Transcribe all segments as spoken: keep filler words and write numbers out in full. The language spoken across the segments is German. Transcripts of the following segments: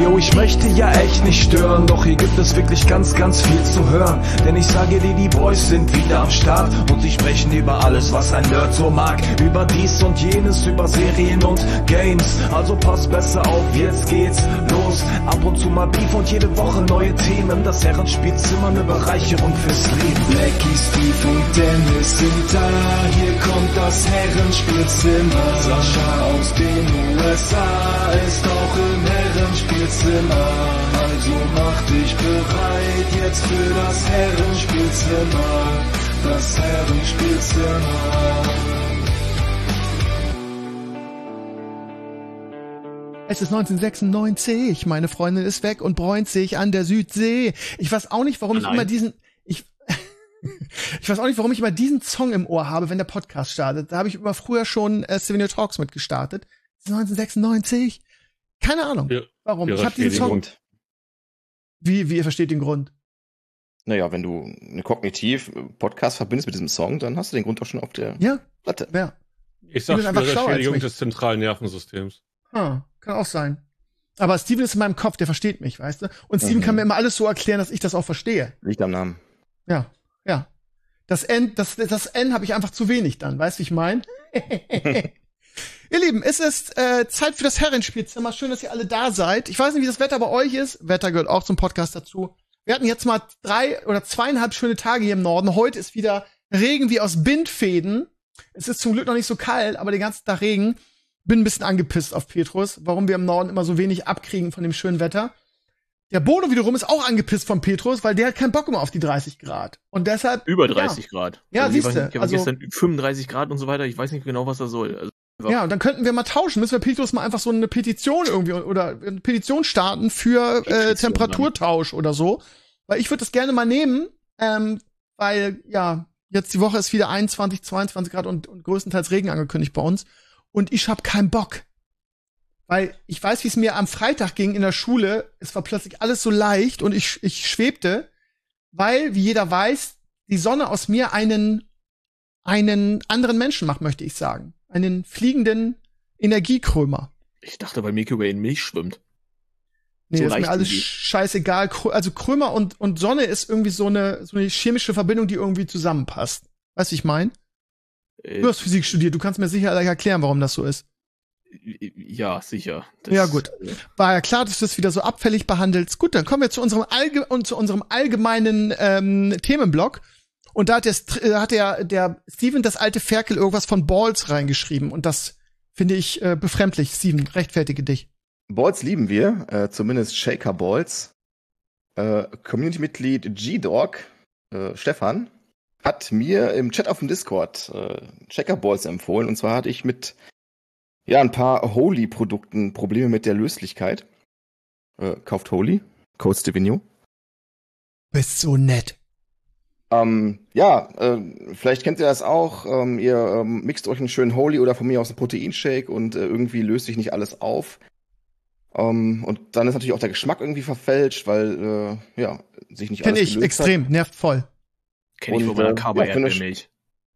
yo, ich möchte ja echt nicht stören, doch hier gibt es wirklich ganz, ganz viel zu hören. Denn ich sage dir, die Boys sind wieder am Start und sie sprechen über alles, was ein Nerd so mag. Über dies und jenes, über Serien und Games. Also pass besser auf, jetzt geht's los. Ab und zu mal Beef und jede Woche neue Themen. Das Herrenspielzimmer, eine Bereicherung fürs Leben. Blackie, Steve und Dennis sind da. Hier kommt das Herrenspielzimmer. Sascha aus den U S A ist auch im Herrenspielzimmer. Also mach dich bereit jetzt für das Herrenspielzimmer. Das Herrenspielzimmer. Es ist neunzehnhundertsechsundneunzig, meine Freundin ist weg und bräunt sich an der Südsee. Ich weiß auch nicht, warum Nein. ich immer diesen... Ich, ich weiß auch nicht, warum ich immer diesen Song im Ohr habe, wenn der Podcast startet. Da habe ich immer früher schon äh, Souvenir Talks mitgestartet. neunzehnhundertsechsundneunzig. Keine Ahnung, ja, warum. Ich habe diesen Song... Grund. Wie, wie, ihr versteht den Grund? Naja, wenn du eine Kognitiv-Podcast verbindest mit diesem Song, dann hast du den Grund doch schon auf der ja. Platte. Ja. Ich sag schwere Schädigung des zentralen Nervensystems. Ah, kann auch sein. Aber Steven ist in meinem Kopf, der versteht mich, weißt du? Und Steven mhm. kann mir immer alles so erklären, dass ich das auch verstehe. Liegt am Namen. Ja, ja. Das N, das, das N habe ich einfach zu wenig dann, weißt du, wie ich meine? Ihr Lieben, es ist äh, Zeit für das Herrenspielzimmer. Schön, dass ihr alle da seid. Ich weiß nicht, wie das Wetter bei euch ist. Wetter gehört auch zum Podcast dazu. Wir hatten jetzt mal drei oder zweieinhalb schöne Tage hier im Norden. Heute ist wieder Regen wie aus Bindfäden. Es ist zum Glück noch nicht so kalt, aber den ganzen Tag Regen. Bin ein bisschen angepisst auf Petrus, warum wir im Norden immer so wenig abkriegen von dem schönen Wetter. Der Bono wiederum ist auch angepisst von Petrus, weil der hat keinen Bock mehr auf die dreißig Grad. Und deshalb... Über dreißig ja. Grad. Ja, also, siehst du. Also gestern fünfunddreißig Grad und so weiter. Ich weiß nicht genau, was das soll. Also, ja, und dann könnten wir mal tauschen. Müssen wir Petrus mal einfach so eine Petition irgendwie oder eine Petition starten für äh, Temperaturtausch dann. Oder so. Weil ich würde das gerne mal nehmen, ähm, weil, ja, jetzt die Woche ist wieder einundzwanzig, zweiundzwanzig Grad und, und größtenteils Regen angekündigt bei uns. Und ich hab keinen Bock. Weil ich weiß, wie es mir am Freitag ging in der Schule. Es war plötzlich alles so leicht und ich, ich schwebte, weil, wie jeder weiß, die Sonne aus mir einen, einen anderen Menschen macht, möchte ich sagen. Einen fliegenden Energiekrömer. Ich dachte, weil Milky Way in Milch schwimmt. Nee, so das ist mir alles scheißegal. Also Krömer und, und Sonne ist irgendwie so eine, so eine chemische Verbindung, die irgendwie zusammenpasst. Weißt du, wie ich meine? Äh, du hast Physik studiert, du kannst mir sicher erklären, warum das so ist. Ja, sicher. Das ja, gut. War ja klar, dass du das wieder so abfällig behandelst. Gut, dann kommen wir zu unserem, Allge und zu unserem allgemeinen ähm, Themenblock. Und da hat, der, da hat der, der Steven, das alte Ferkel, irgendwas von Balls reingeschrieben. Und das finde ich äh, befremdlich. Steven, rechtfertige dich. Balls lieben wir, äh, zumindest Shaker Balls. Äh, Community-Mitglied G-Dog, äh, Stefan, hat mir im Chat auf dem Discord äh, Shaker Balls empfohlen. Und zwar hatte ich mit ja ein paar Holy-Produkten Probleme mit der Löslichkeit. Äh, kauft Holy, Code Stevino. Bist so nett. Ähm, ja, äh, vielleicht kennt ihr das auch. Ähm, ihr ähm, mixt euch einen schönen Holy oder von mir aus einen Proteinshake und äh, irgendwie löst sich nicht alles auf. Um, und dann ist natürlich auch der Geschmack irgendwie verfälscht, weil, äh, ja, sich nicht Kenn alles ich, extrem, hat. Nervt voll. Kenn ich von meiner Carbo-Erdbeermilch.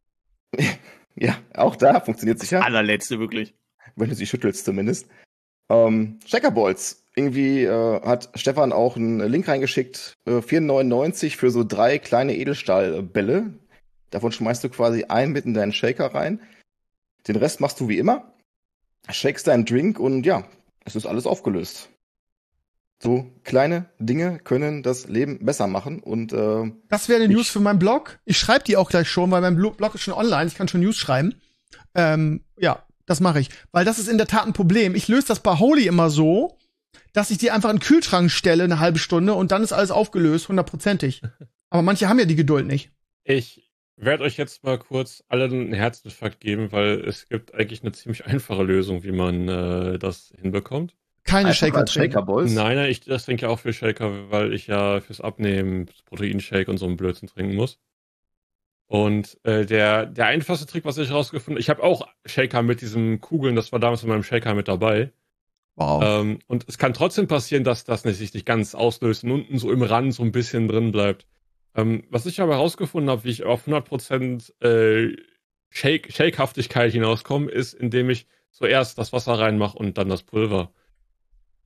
Ja, auch da funktioniert sicher. Allerletzte, wirklich. Wenn du sie schüttelst zumindest. Ähm, Shaker Balls. Irgendwie äh, hat Stefan auch einen Link reingeschickt, äh, vier neunundneunzig für so drei kleine Edelstahlbälle. Davon schmeißt du quasi einen mit in deinen Shaker rein. Den Rest machst du wie immer. Shakest deinen Drink und ja, es ist alles aufgelöst. So kleine Dinge können das Leben besser machen und äh, das wäre eine News für meinen Blog. Ich schreibe die auch gleich schon, weil mein Blog ist schon online. Ich kann schon News schreiben. Ähm, ja, das mache ich, weil das ist in der Tat ein Problem. Ich löse das bei Holy immer so, dass ich die einfach in den Kühlschrank stelle eine halbe Stunde und dann ist alles aufgelöst, hundertprozentig. Aber manche haben ja die Geduld nicht. Ich werde euch jetzt mal kurz allen einen Herzinfarkt geben, weil es gibt eigentlich eine ziemlich einfache Lösung, wie man äh, das hinbekommt. Keine Shaker Shaker Balls? Nein, nein, ich das trinke ja auch für Shaker, weil ich ja fürs Abnehmen Proteinshake und so einen Blödsinn trinken muss. Und äh, der der einfachste Trick, was ich rausgefunden habe, ich habe auch Shaker mit diesen Kugeln, das war damals in meinem Shaker mit dabei. Wow. Ähm, und es kann trotzdem passieren, dass das nicht sich nicht ganz auslöst und unten so im Rand so ein bisschen drin bleibt. Ähm, was ich aber herausgefunden habe, wie ich auf hundert Prozent äh, Shake, Shakehaftigkeit hinauskomme, ist, indem ich zuerst das Wasser reinmache und dann das Pulver.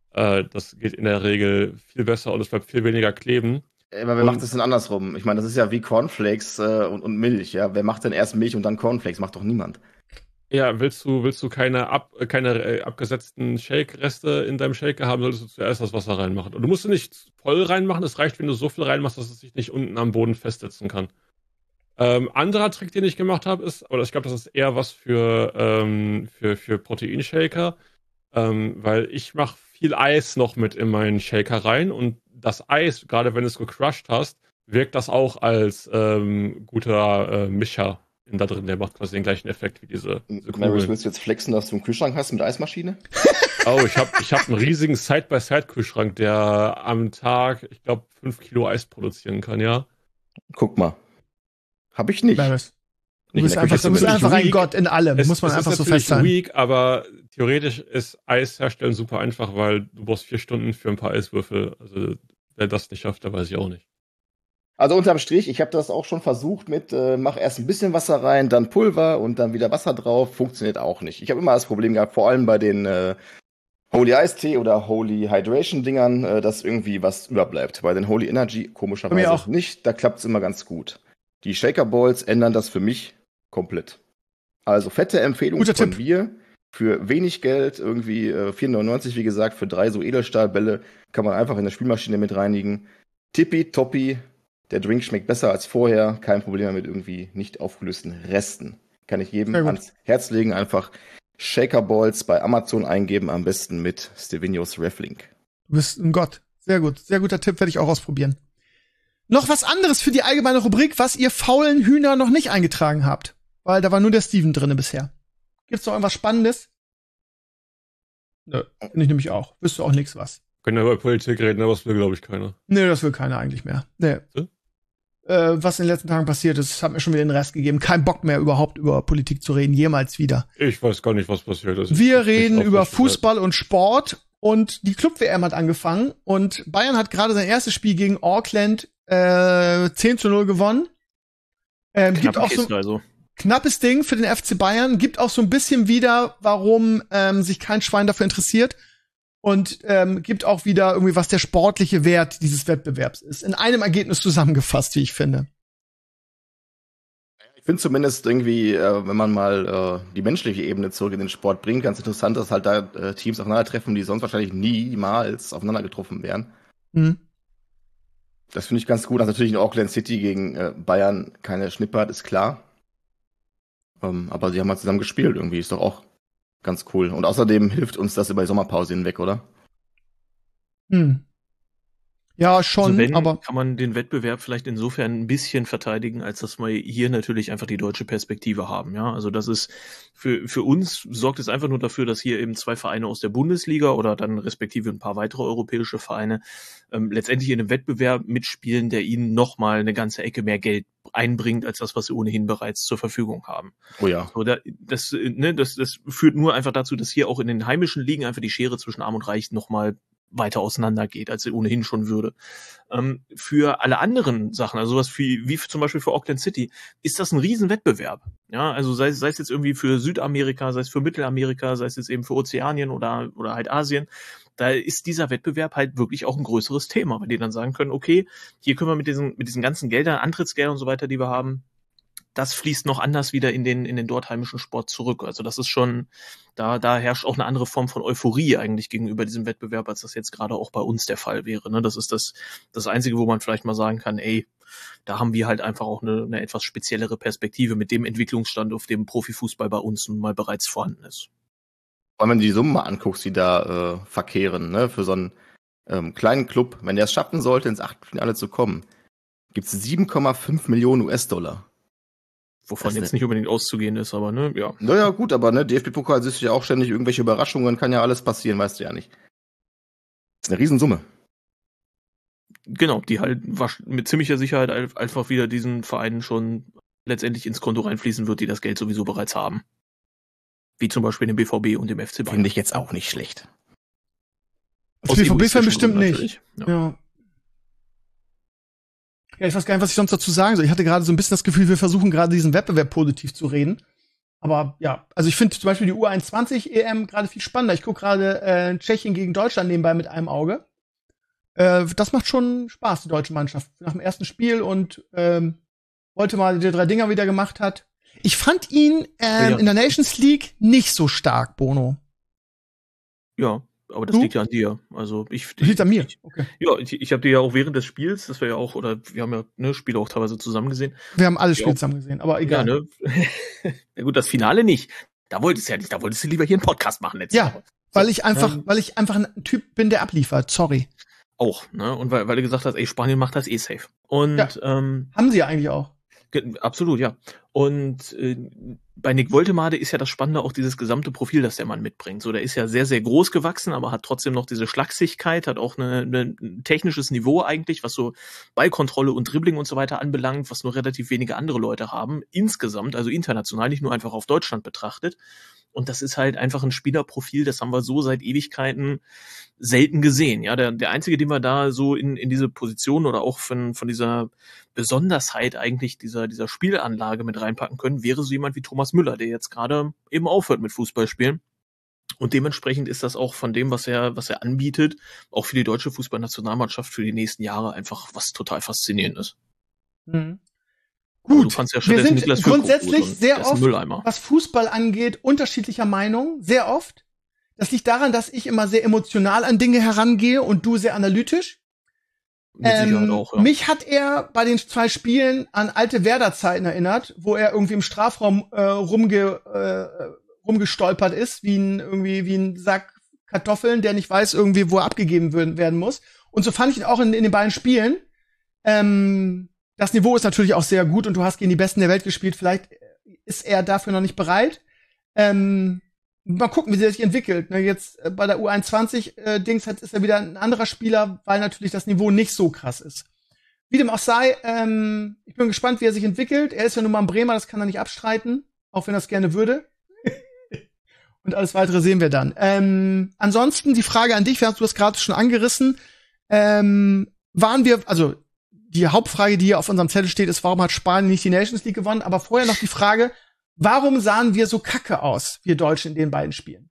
Äh, das geht in der Regel viel besser und es bleibt viel weniger kleben. Aber wer Und- macht das denn andersrum? Ich meine, das ist ja wie Cornflakes äh, und, und Milch, ja. Wer macht denn erst Milch und dann Cornflakes? Macht doch niemand. Ja, willst du, willst du keine, ab, äh, keine äh, abgesetzten Shake-Reste in deinem Shaker haben, solltest du zuerst das Wasser reinmachen. Und du musst nicht voll reinmachen, es reicht, wenn du so viel reinmachst, dass es sich nicht unten am Boden festsetzen kann. Ähm, anderer Trick, den ich gemacht habe, ist, oder ich glaube, das ist eher was für, ähm, für, für Proteinshaker, ähm, weil ich mache viel Eis noch mit in meinen Shaker rein und das Eis, gerade wenn du es gecrushed hast, wirkt das auch als ähm, guter äh, Mischer in da drin. Der macht quasi den gleichen Effekt wie diese, diese Marius, Kugeln. willst du jetzt flexen, dass du einen Kühlschrank hast mit Eismaschine? Oh, ich habe ich hab einen riesigen Side-by-Side-Kühlschrank, der am Tag, ich glaube, fünf Kilo Eis produzieren kann, ja. Guck mal. Hab ich nicht. Marius. Du Nicht bist in der einfach, Küche du bist zumindest. einfach ein Weak. Gott in allem, Es, muss man es einfach ist so natürlich festhalten. weak, aber theoretisch ist Eis herstellen super einfach, weil du brauchst vier Stunden für ein paar Eiswürfel. Also wer das nicht schafft, der weiß ich auch nicht. Also unterm Strich, ich habe das auch schon versucht mit, äh, mach erst ein bisschen Wasser rein, dann Pulver und dann wieder Wasser drauf. Funktioniert auch nicht. Ich habe immer das Problem gehabt, vor allem bei den äh, Holy Ice Tea oder Holy Hydration Dingern, äh, dass irgendwie was überbleibt. Bei den Holy Energy Bei mir komischerweise auch. nicht. Da klappt es immer ganz gut. Die Shaker Balls ändern das für mich komplett. Also fette Empfehlung Guter von Tipp. mir. Für wenig Geld, irgendwie äh, vier neunundneunzig, wie gesagt, für drei so Edelstahlbälle kann man einfach in der Spülmaschine mit reinigen. Tippitoppi. Der Drink schmeckt besser als vorher. Kein Problem mit irgendwie nicht aufgelösten Resten. Kann ich jedem Sehr gut. ans Herz legen. Einfach Shaker Balls bei Amazon eingeben. Am besten mit Stevenios Reflink. Du bist ein Gott. Sehr gut. Sehr guter Tipp, werde ich auch ausprobieren. Noch was anderes für die allgemeine Rubrik, was ihr faulen Hühner noch nicht eingetragen habt. Weil da war nur der Steven drinne bisher. Gibt's noch irgendwas Spannendes? Nö, finde ich nämlich auch. Wüsste auch nichts was. Können ja über Politik reden, aber das will, glaube ich, keiner. Nee, das will keiner eigentlich mehr. Nee. So? Äh, was in den letzten Tagen passiert ist, hat mir schon wieder den Rest gegeben. Kein Bock mehr überhaupt über Politik zu reden, jemals wieder. Ich weiß gar nicht, was passiert ist. Wir Ich- ich- reden ich- über ich- Fußball und Sport und die Club-W M hat angefangen und Bayern hat gerade sein erstes Spiel gegen Auckland äh, zehn zu null gewonnen. Ähm, gibt Knappe auch so Kiste, also. knappes Ding für den F C Bayern, gibt auch so ein bisschen wieder, warum ähm, sich kein Schwein dafür interessiert und ähm, gibt auch wieder irgendwie, was der sportliche Wert dieses Wettbewerbs ist. In einem Ergebnis zusammengefasst, wie ich finde. Ich finde zumindest irgendwie, äh, wenn man mal äh, die menschliche Ebene zurück in den Sport bringt, ganz interessant, dass halt da äh, Teams aufeinandertreffen, die sonst wahrscheinlich niemals aufeinander getroffen wären. Mhm. Das finde ich ganz gut. Dass natürlich in Auckland City gegen äh, Bayern keine Schnippe hat, ist klar. Ähm, aber sie haben halt zusammen gespielt irgendwie, ist doch auch ganz cool. Und außerdem hilft uns das über die Sommerpause hinweg, oder? Hm. Ja, schon, also wenn, aber kann man den Wettbewerb vielleicht insofern ein bisschen verteidigen, als dass wir hier natürlich einfach die deutsche Perspektive haben. Ja, also das ist für für uns sorgt es einfach nur dafür, dass hier eben zwei Vereine aus der Bundesliga oder dann respektive ein paar weitere europäische Vereine ähm, letztendlich in einem Wettbewerb mitspielen, der ihnen nochmal eine ganze Ecke mehr Geld einbringt als das, was sie ohnehin bereits zur Verfügung haben. Oh ja. So, da, das, ne, das, das führt nur einfach dazu, dass hier auch in den heimischen Ligen einfach die Schere zwischen Arm und Reich nochmal weiter auseinander geht, als sie ohnehin schon würde. Ähm, für alle anderen Sachen, also sowas wie, wie zum Beispiel für Auckland City, ist das ein Riesenwettbewerb. Ja, also sei, sei es jetzt irgendwie für Südamerika, sei es für Mittelamerika, sei es jetzt eben für Ozeanien oder, oder halt Asien, da ist dieser Wettbewerb halt wirklich auch ein größeres Thema, weil die dann sagen können, okay, hier können wir mit diesen, mit diesen ganzen Geldern, Antrittsgeldern und so weiter, die wir haben, das fließt noch anders wieder in den, in den dort heimischen Sport zurück. Also das ist schon, da, da herrscht auch eine andere Form von Euphorie eigentlich gegenüber diesem Wettbewerb, als das jetzt gerade auch bei uns der Fall wäre. Ne? Das ist das, das Einzige, wo man vielleicht mal sagen kann, ey, da haben wir halt einfach auch eine, eine etwas speziellere Perspektive mit dem Entwicklungsstand, auf dem Profifußball bei uns nun mal bereits vorhanden ist. Vor allem, wenn du die Summen mal anguckst, die da äh, verkehren, ne, für so einen ähm, kleinen Club, wenn der es schaffen sollte, ins Achtelfinale zu kommen, gibt's sieben Komma fünf Millionen U S-Dollar. Wovon Das jetzt ist nicht unbedingt auszugehen ist, aber ne, ja. Naja, gut, aber ne, D F B-Pokal siehst du ja auch ständig irgendwelche Überraschungen, kann ja alles passieren, weißt du ja nicht. Das ist eine Riesensumme. Genau, die halt wasch- mit ziemlicher Sicherheit ein- einfach wieder diesen Vereinen schon letztendlich ins Konto reinfließen wird, die das Geld sowieso bereits haben. Wie zum Beispiel dem B V B und dem F C Bayern. Finde ich jetzt auch nicht schlecht. als Aus B V B-Fan egoistischen bestimmt Gründen nicht. natürlich. Ja. Ja. Ja, ich weiß gar nicht, was ich sonst dazu sagen soll. Ich hatte gerade so ein bisschen das Gefühl, wir versuchen gerade diesen Wettbewerb positiv zu reden. Aber ja, also ich finde zum Beispiel die U einundzwanzig E M gerade viel spannender. Ich gucke gerade äh, Tschechien gegen Deutschland nebenbei mit einem Auge. Äh, das macht schon Spaß, die deutsche Mannschaft. Nach dem ersten Spiel und ähm, heute mal die drei Dinger wieder gemacht hat. Ich fand ihn ähm, ja. in der Nations League nicht so stark, Bono. Ja, aber das du? liegt ja an dir. Also ich, das liegt an mir. Ich, okay. Ja, ich, ich habe dir ja auch während des Spiels, das war ja auch, oder wir haben ja ne, Spiele auch teilweise zusammen gesehen. Wir haben alle Spiele ja. zusammen gesehen, aber egal. Ja, ne? Ja gut, das Finale nicht. Da wolltest du ja nicht, da wolltest du lieber hier einen Podcast machen letzte Ja, Woche. weil ich einfach, ähm, weil ich einfach ein Typ bin, der abliefert. Sorry. Auch, ne? Und weil, weil du gesagt hast, ey, Spanien macht das eh safe. Und ja. ähm, haben sie ja eigentlich auch. Absolut, ja. Und äh, bei Nick Woltemade ist ja das Spannende auch dieses gesamte Profil, das der Mann mitbringt. So, der ist ja sehr, sehr groß gewachsen, aber hat trotzdem noch diese Schlagsigkeit, hat auch eine, eine, ein technisches Niveau eigentlich, was so Ballkontrolle und Dribbling und so weiter anbelangt, was nur relativ wenige andere Leute haben. Insgesamt, also international, nicht nur einfach auf Deutschland betrachtet. Und das ist halt einfach ein Spielerprofil, das haben wir so seit Ewigkeiten selten gesehen. Ja, der, der einzige, den wir da so in, in diese Position oder auch von, von dieser Besonderheit eigentlich dieser, dieser Spielanlage mit reinpacken können, wäre so jemand wie Thomas Müller, der jetzt gerade eben aufhört mit Fußballspielen. Und dementsprechend ist das auch von dem, was er, was er anbietet, auch für die deutsche Fußballnationalmannschaft für die nächsten Jahre einfach was total Faszinierendes. Mhm. Gut, ja wir sind grundsätzlich sehr oft, Mülleimer. was Fußball angeht, unterschiedlicher Meinung, sehr oft. Das liegt daran, dass ich immer sehr emotional an Dinge herangehe und du sehr analytisch. Mit Sicherheit ähm, auch, ja. Mich hat er bei den zwei Spielen an alte Werder-Zeiten erinnert, wo er irgendwie im Strafraum äh, rumge, äh, rumgestolpert ist, wie ein, irgendwie wie ein Sack Kartoffeln, der nicht weiß irgendwie, wo er abgegeben werden muss. Und so fand ich ihn auch in, in den beiden Spielen. Ähm, Das Niveau ist natürlich auch sehr gut und du hast gegen die Besten der Welt gespielt. Vielleicht ist er dafür noch nicht bereit. Ähm, mal gucken, wie sie sich entwickelt. Jetzt bei der U einundzwanzig äh, Dings ist er wieder ein anderer Spieler, weil natürlich das Niveau nicht so krass ist. Wie dem auch sei, ähm, ich bin gespannt, wie er sich entwickelt. Er ist ja nun mal ein Bremer, das kann er nicht abstreiten, auch wenn er es gerne würde. Und alles Weitere sehen wir dann. Ähm, ansonsten die Frage an dich, du hast das gerade schon angerissen. Ähm, waren wir, also die Hauptfrage, die hier auf unserem Zettel steht, ist, warum hat Spanien nicht die Nations League gewonnen? Aber vorher noch die Frage, warum sahen wir so kacke aus, wir Deutschen, in den beiden Spielen?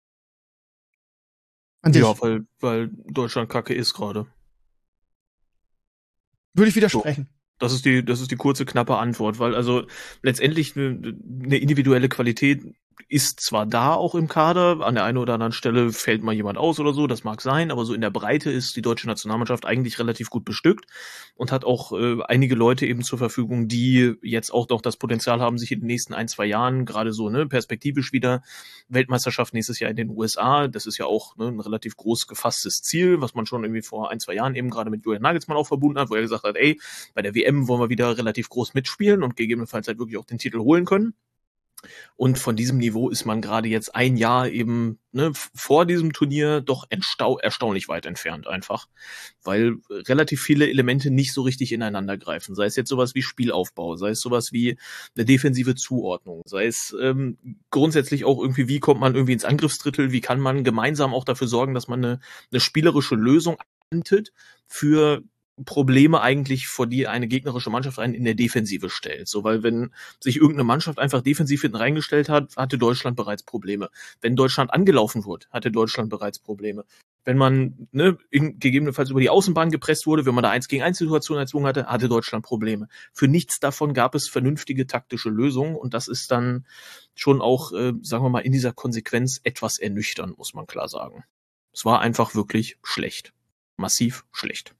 An dich. Ja, weil, weil Deutschland kacke ist gerade. Würde ich widersprechen. So. Das ist die, das ist die kurze, knappe Antwort, weil also letztendlich eine, eine individuelle Qualität ist zwar da auch im Kader, an der einen oder anderen Stelle fällt mal jemand aus oder so, das mag sein, aber so in der Breite ist die deutsche Nationalmannschaft eigentlich relativ gut bestückt und hat auch äh, einige Leute eben zur Verfügung, die jetzt auch noch das Potenzial haben, sich in den nächsten ein, zwei Jahren gerade so ne perspektivisch wieder Weltmeisterschaft nächstes Jahr in den U S A, das ist ja auch ne, ein relativ groß gefasstes Ziel, was man schon irgendwie vor ein, zwei Jahren eben gerade mit Julian Nagelsmann auch verbunden hat, wo er gesagt hat, ey, bei der W M wollen wir wieder relativ groß mitspielen und gegebenenfalls halt wirklich auch den Titel holen können. Und von diesem Niveau ist man gerade jetzt ein Jahr eben ne, vor diesem Turnier doch erstau- erstaunlich weit entfernt einfach, weil relativ viele Elemente nicht so richtig ineinander greifen. Sei es jetzt sowas wie Spielaufbau, sei es sowas wie eine defensive Zuordnung, sei es ähm, grundsätzlich auch irgendwie, wie kommt man irgendwie ins Angriffsdrittel, wie kann man gemeinsam auch dafür sorgen, dass man eine, eine spielerische Lösung anbietet für Probleme eigentlich, vor die eine gegnerische Mannschaft einen in der Defensive stellt. So, weil wenn sich irgendeine Mannschaft einfach defensiv hinten reingestellt hat, hatte Deutschland bereits Probleme. Wenn Deutschland angelaufen wurde, hatte Deutschland bereits Probleme. Wenn man ne, in, gegebenenfalls über die Außenbahn gepresst wurde, wenn man da eins gegen eins Situationen erzwungen hatte, hatte Deutschland Probleme. Für nichts davon gab es vernünftige taktische Lösungen und das ist dann schon auch, äh, sagen wir mal, in dieser Konsequenz etwas ernüchternd, muss man klar sagen. Es war einfach wirklich schlecht. Massiv schlecht.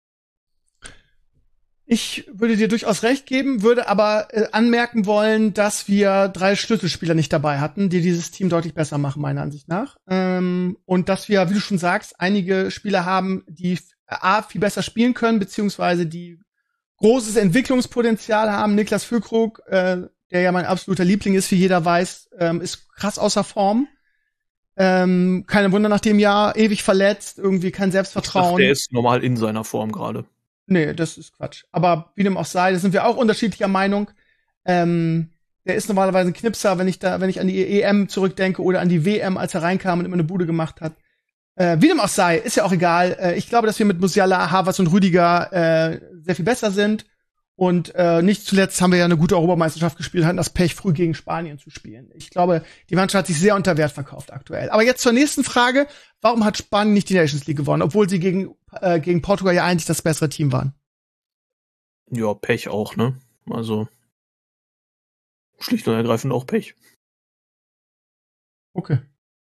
Ich würde dir durchaus recht geben, würde aber äh, anmerken wollen, dass wir drei Schlüsselspieler nicht dabei hatten, die dieses Team deutlich besser machen, meiner Ansicht nach. Ähm, und dass wir, wie du schon sagst, einige Spieler haben, die A, viel besser spielen können, beziehungsweise die großes Entwicklungspotenzial haben. Niklas Füllkrug, äh, der ja mein absoluter Liebling ist, wie jeder weiß, ähm, ist krass außer Form. Ähm, keine Wunder nach dem Jahr, ewig verletzt, irgendwie kein Selbstvertrauen. Ach, der ist normal in seiner Form gerade. Nee, das ist Quatsch. Aber wie dem auch sei, da sind wir auch unterschiedlicher Meinung. Ähm, der ist normalerweise ein Knipser, wenn ich da, wenn ich an die E M zurückdenke oder an die W M, als er reinkam und immer eine Bude gemacht hat. Äh, wie dem auch sei, ist ja auch egal. Äh, ich glaube, dass wir mit Musiala, Havertz und Rüdiger äh, sehr viel besser sind. Und äh, nicht zuletzt haben wir ja eine gute Europameisterschaft gespielt, hatten das Pech, früh gegen Spanien zu spielen. Ich glaube, die Mannschaft hat sich sehr unter Wert verkauft aktuell. Aber jetzt zur nächsten Frage. Warum hat Spanien nicht die Nations League gewonnen, obwohl sie gegen, äh, gegen Portugal ja eigentlich das bessere Team waren? Ja, Pech auch, ne? Also schlicht und ergreifend auch Pech. Okay.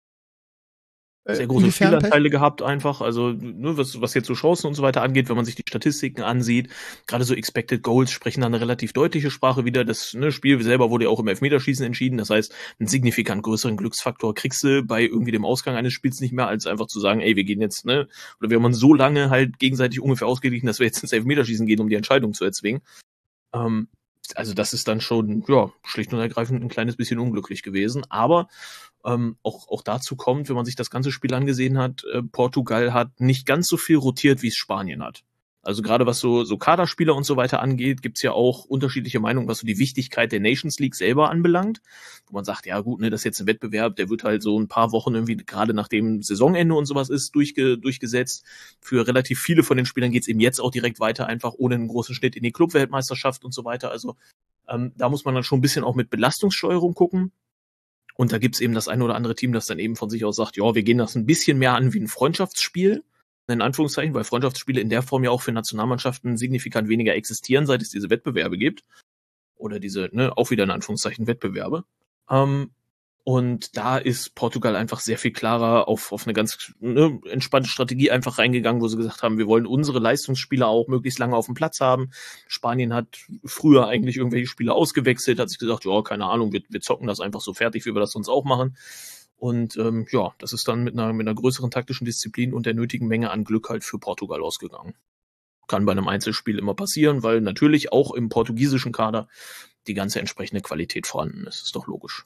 Sehr große Spielanteile gehabt einfach, also ne, was, was jetzt so Chancen und so weiter angeht, wenn man sich die Statistiken ansieht, gerade so Expected Goals sprechen da eine relativ deutliche Sprache wieder. Das ne, Spiel selber wurde ja auch im Elfmeterschießen entschieden, das heißt, einen signifikant größeren Glücksfaktor kriegst du bei irgendwie dem Ausgang eines Spiels nicht mehr, als einfach zu sagen, ey, wir gehen jetzt, ne, oder wir haben uns so lange halt gegenseitig ungefähr ausgeglichen, dass wir jetzt ins Elfmeterschießen gehen, um die Entscheidung zu erzwingen. Ähm, also das ist dann schon, ja, schlicht und ergreifend ein kleines bisschen unglücklich gewesen, aber Ähm, auch, auch dazu kommt, wenn man sich das ganze Spiel angesehen hat, äh, Portugal hat nicht ganz so viel rotiert, wie es Spanien hat. Also gerade was so, so Kaderspieler und so weiter angeht, gibt's ja auch unterschiedliche Meinungen, was so die Wichtigkeit der Nations League selber anbelangt. Wo man sagt, ja gut, ne, das ist jetzt ein Wettbewerb, der wird halt so ein paar Wochen irgendwie, gerade nach dem Saisonende und sowas ist, durchge, durchgesetzt. Für relativ viele von den Spielern geht's eben jetzt auch direkt weiter, einfach ohne einen großen Schnitt in die Clubweltmeisterschaft und so weiter. Also ähm, da muss man dann schon ein bisschen auch mit Belastungssteuerung gucken. Und da gibt's eben das eine oder andere Team, das dann eben von sich aus sagt, ja, wir gehen das ein bisschen mehr an wie ein Freundschaftsspiel, in Anführungszeichen, weil Freundschaftsspiele in der Form ja auch für Nationalmannschaften signifikant weniger existieren, seit es diese Wettbewerbe gibt. Oder diese, ne, auch wieder in Anführungszeichen Wettbewerbe. Ähm, und da ist Portugal einfach sehr viel klarer auf, auf eine ganz ne, entspannte Strategie einfach reingegangen, wo sie gesagt haben, wir wollen unsere Leistungsspieler auch möglichst lange auf dem Platz haben. Spanien hat früher eigentlich irgendwelche Spieler ausgewechselt, hat sich gesagt, ja, keine Ahnung, wir, wir zocken das einfach so fertig, wie wir das sonst auch machen. Und ähm, ja, das ist dann mit einer, mit einer größeren taktischen Disziplin und der nötigen Menge an Glück halt für Portugal ausgegangen. Kann bei einem Einzelspiel immer passieren, weil natürlich auch im portugiesischen Kader die ganze entsprechende Qualität vorhanden ist. Ist doch logisch.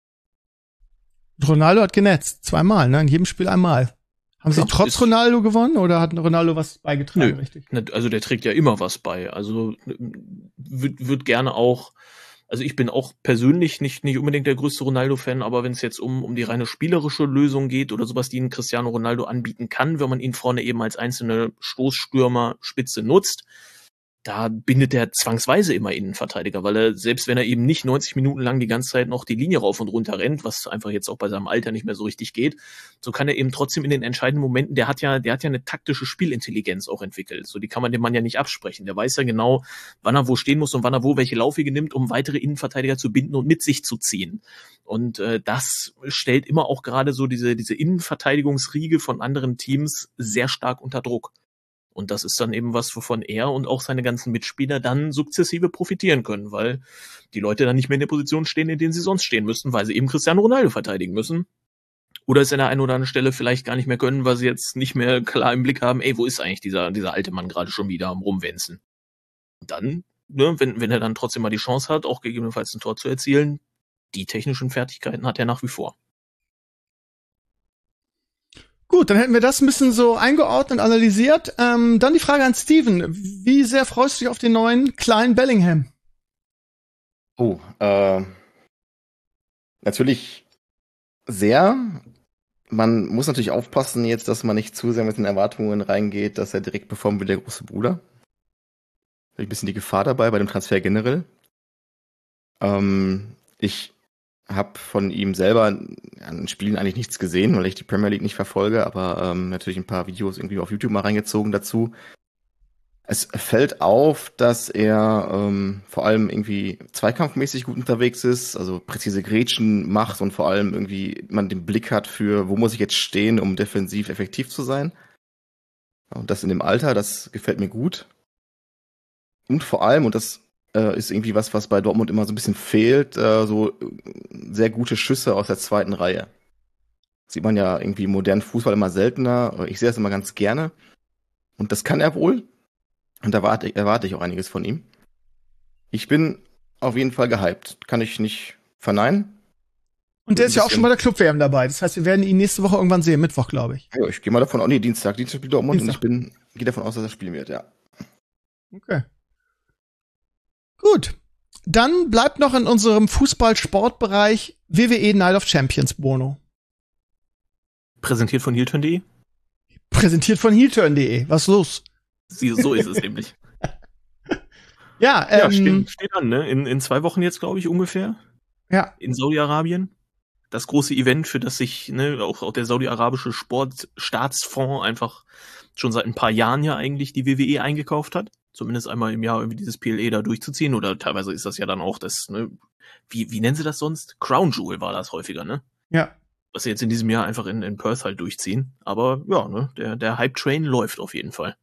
Ronaldo hat genetzt, zweimal, ne? In jedem Spiel einmal. Haben sie Ja, trotz Ronaldo gewonnen oder hat Ronaldo was beigetragen, Nö. richtig? Also der trägt ja immer was bei. Also wird, wird gerne auch, also ich bin auch persönlich nicht, nicht unbedingt der größte Ronaldo-Fan, aber wenn es jetzt um, um die reine spielerische Lösung geht oder sowas, die ein Cristiano Ronaldo anbieten kann, wenn man ihn vorne eben als einzelne Stoßstürmer-Spitze nutzt, da bindet er zwangsweise immer Innenverteidiger, weil er, selbst wenn er eben nicht neunzig Minuten lang die ganze Zeit noch die Linie rauf und runter rennt, was einfach jetzt auch bei seinem Alter nicht mehr so richtig geht, so kann er eben trotzdem in den entscheidenden Momenten, der hat ja, der hat ja eine taktische Spielintelligenz auch entwickelt. So, die kann man dem Mann ja nicht absprechen. Der weiß ja genau, wann er wo stehen muss und wann er wo welche Laufwege nimmt, um weitere Innenverteidiger zu binden und mit sich zu ziehen. Und äh, das stellt immer auch gerade so diese, diese Innenverteidigungsriege von anderen Teams sehr stark unter Druck. Und das ist dann eben was, wovon er und auch seine ganzen Mitspieler dann sukzessive profitieren können, weil die Leute dann nicht mehr in der Position stehen, in denen sie sonst stehen müssten, weil sie eben Cristiano Ronaldo verteidigen müssen. Oder es an der einen oder anderen Stelle vielleicht gar nicht mehr können, weil sie jetzt nicht mehr klar im Blick haben, ey, wo ist eigentlich dieser, dieser alte Mann gerade schon wieder am Rumwänzen? Und dann, ne, wenn, wenn er dann trotzdem mal die Chance hat, auch gegebenenfalls ein Tor zu erzielen, die technischen Fertigkeiten hat er nach wie vor. Gut, dann hätten wir das ein bisschen so eingeordnet, analysiert. Ähm, dann die Frage an Steven. Wie sehr freust du dich auf den neuen kleinen Bellingham? Oh, äh, natürlich sehr. Man muss natürlich aufpassen jetzt, dass man nicht zu sehr mit den Erwartungen reingeht, dass er direkt performt wie der große Bruder. Da ist ein bisschen die Gefahr dabei, bei dem Transfer generell. Ähm, ich habe von ihm selber an Spielen eigentlich nichts gesehen, weil ich die Premier League nicht verfolge, aber ähm, natürlich ein paar Videos irgendwie auf YouTube mal reingezogen dazu. Es fällt auf, dass er ähm, vor allem irgendwie zweikampfmäßig gut unterwegs ist, also präzise Grätschen macht und vor allem irgendwie man den Blick hat für, wo muss ich jetzt stehen, um defensiv effektiv zu sein. Und das in dem Alter, das gefällt mir gut. Und vor allem, und das äh, ist irgendwie was, was bei Dortmund immer so ein bisschen fehlt, äh, so sehr gute Schüsse aus der zweiten Reihe. Sieht man ja irgendwie im modernen Fußball immer seltener. Ich sehe das immer ganz gerne. Und das kann er wohl. Und da erwarte, erwarte ich auch einiges von ihm. Ich bin auf jeden Fall gehypt. Kann ich nicht verneinen. Und der ist ja auch schon bei der Club-W M dabei. Das heißt, wir werden ihn nächste Woche irgendwann sehen, Mittwoch, glaube ich. Ja, ich gehe mal davon aus, nee, Dienstag. Dienstag spielt Dortmund Dienstag. und ich bin, gehe davon aus, dass er spielen wird, ja. Okay. Gut. Dann bleibt noch in unserem Fußball-Sportbereich W W E Night of Champions Bono. Präsentiert von Hilton punkt de. Präsentiert von Heelturn punkt de. Was ist los? Sie, so ist es nämlich. Ja, Ja, ähm, steht, steht an, ne? In, in zwei Wochen jetzt, glaube ich, ungefähr. Ja. In Saudi-Arabien. Das große Event, für das sich ne, auch, auch der saudi-arabische Sportstaatsfonds einfach schon seit ein paar Jahren ja eigentlich die W W E eingekauft hat. Zumindest einmal im Jahr irgendwie dieses P L E da durchzuziehen. Oder teilweise ist das ja dann auch das, ne, wie, wie nennen sie das sonst? Crown Jewel war das häufiger, ne? Ja. Was sie jetzt in diesem Jahr einfach in, in Perth halt durchziehen. Aber ja, ne, der, der Hype-Train läuft auf jeden Fall.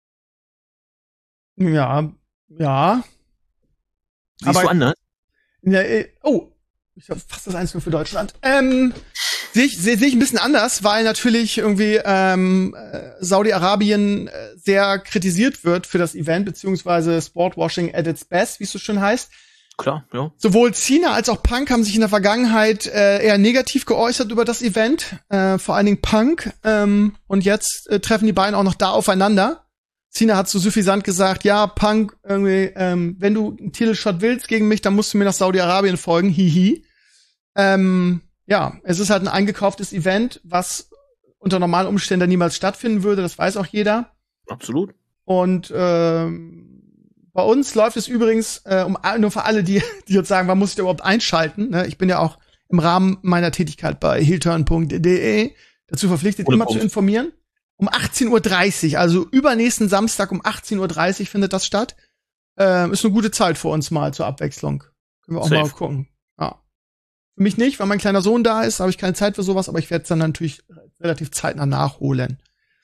Ja, ja. Siehst Aber- du anders? Ja, äh, oh, ich hab fast das eins null für Deutschland. Ähm, sehe ich, sehe seh ich ein bisschen anders, weil natürlich irgendwie ähm, äh, Saudi-Arabien äh, sehr kritisiert wird für das Event, beziehungsweise Sportwashing at its best, wie es so schön heißt. Klar, ja. Sowohl Cena als auch Punk haben sich in der Vergangenheit äh, eher negativ geäußert über das Event, äh, vor allen Dingen Punk. Ähm, und jetzt äh, treffen die beiden auch noch da aufeinander. Cena hat zu suffisant gesagt, ja, Punk, irgendwie, ähm, wenn du einen Titelshot willst gegen mich, dann musst du mir nach Saudi-Arabien folgen, hihi. Ähm, ja, es ist halt ein eingekauftes Event, was unter normalen Umständen niemals stattfinden würde, das weiß auch jeder. Absolut. Und ähm, bei uns läuft es übrigens, äh, um nur für alle, die, die jetzt sagen, wann muss ich da überhaupt einschalten, ne? Ich bin ja auch im Rahmen meiner Tätigkeit bei heelturn punkt de dazu verpflichtet, Ohne immer Punkt. zu informieren. Um achtzehn Uhr dreißig, also übernächsten Samstag um achtzehn Uhr dreißig findet das statt. Ähm, ist eine gute Zeit für uns mal zur Abwechslung. Können wir auch Safe. mal gucken. Ja. Für mich nicht, weil mein kleiner Sohn da ist, habe ich keine Zeit für sowas, aber ich werde es dann natürlich relativ zeitnah nachholen.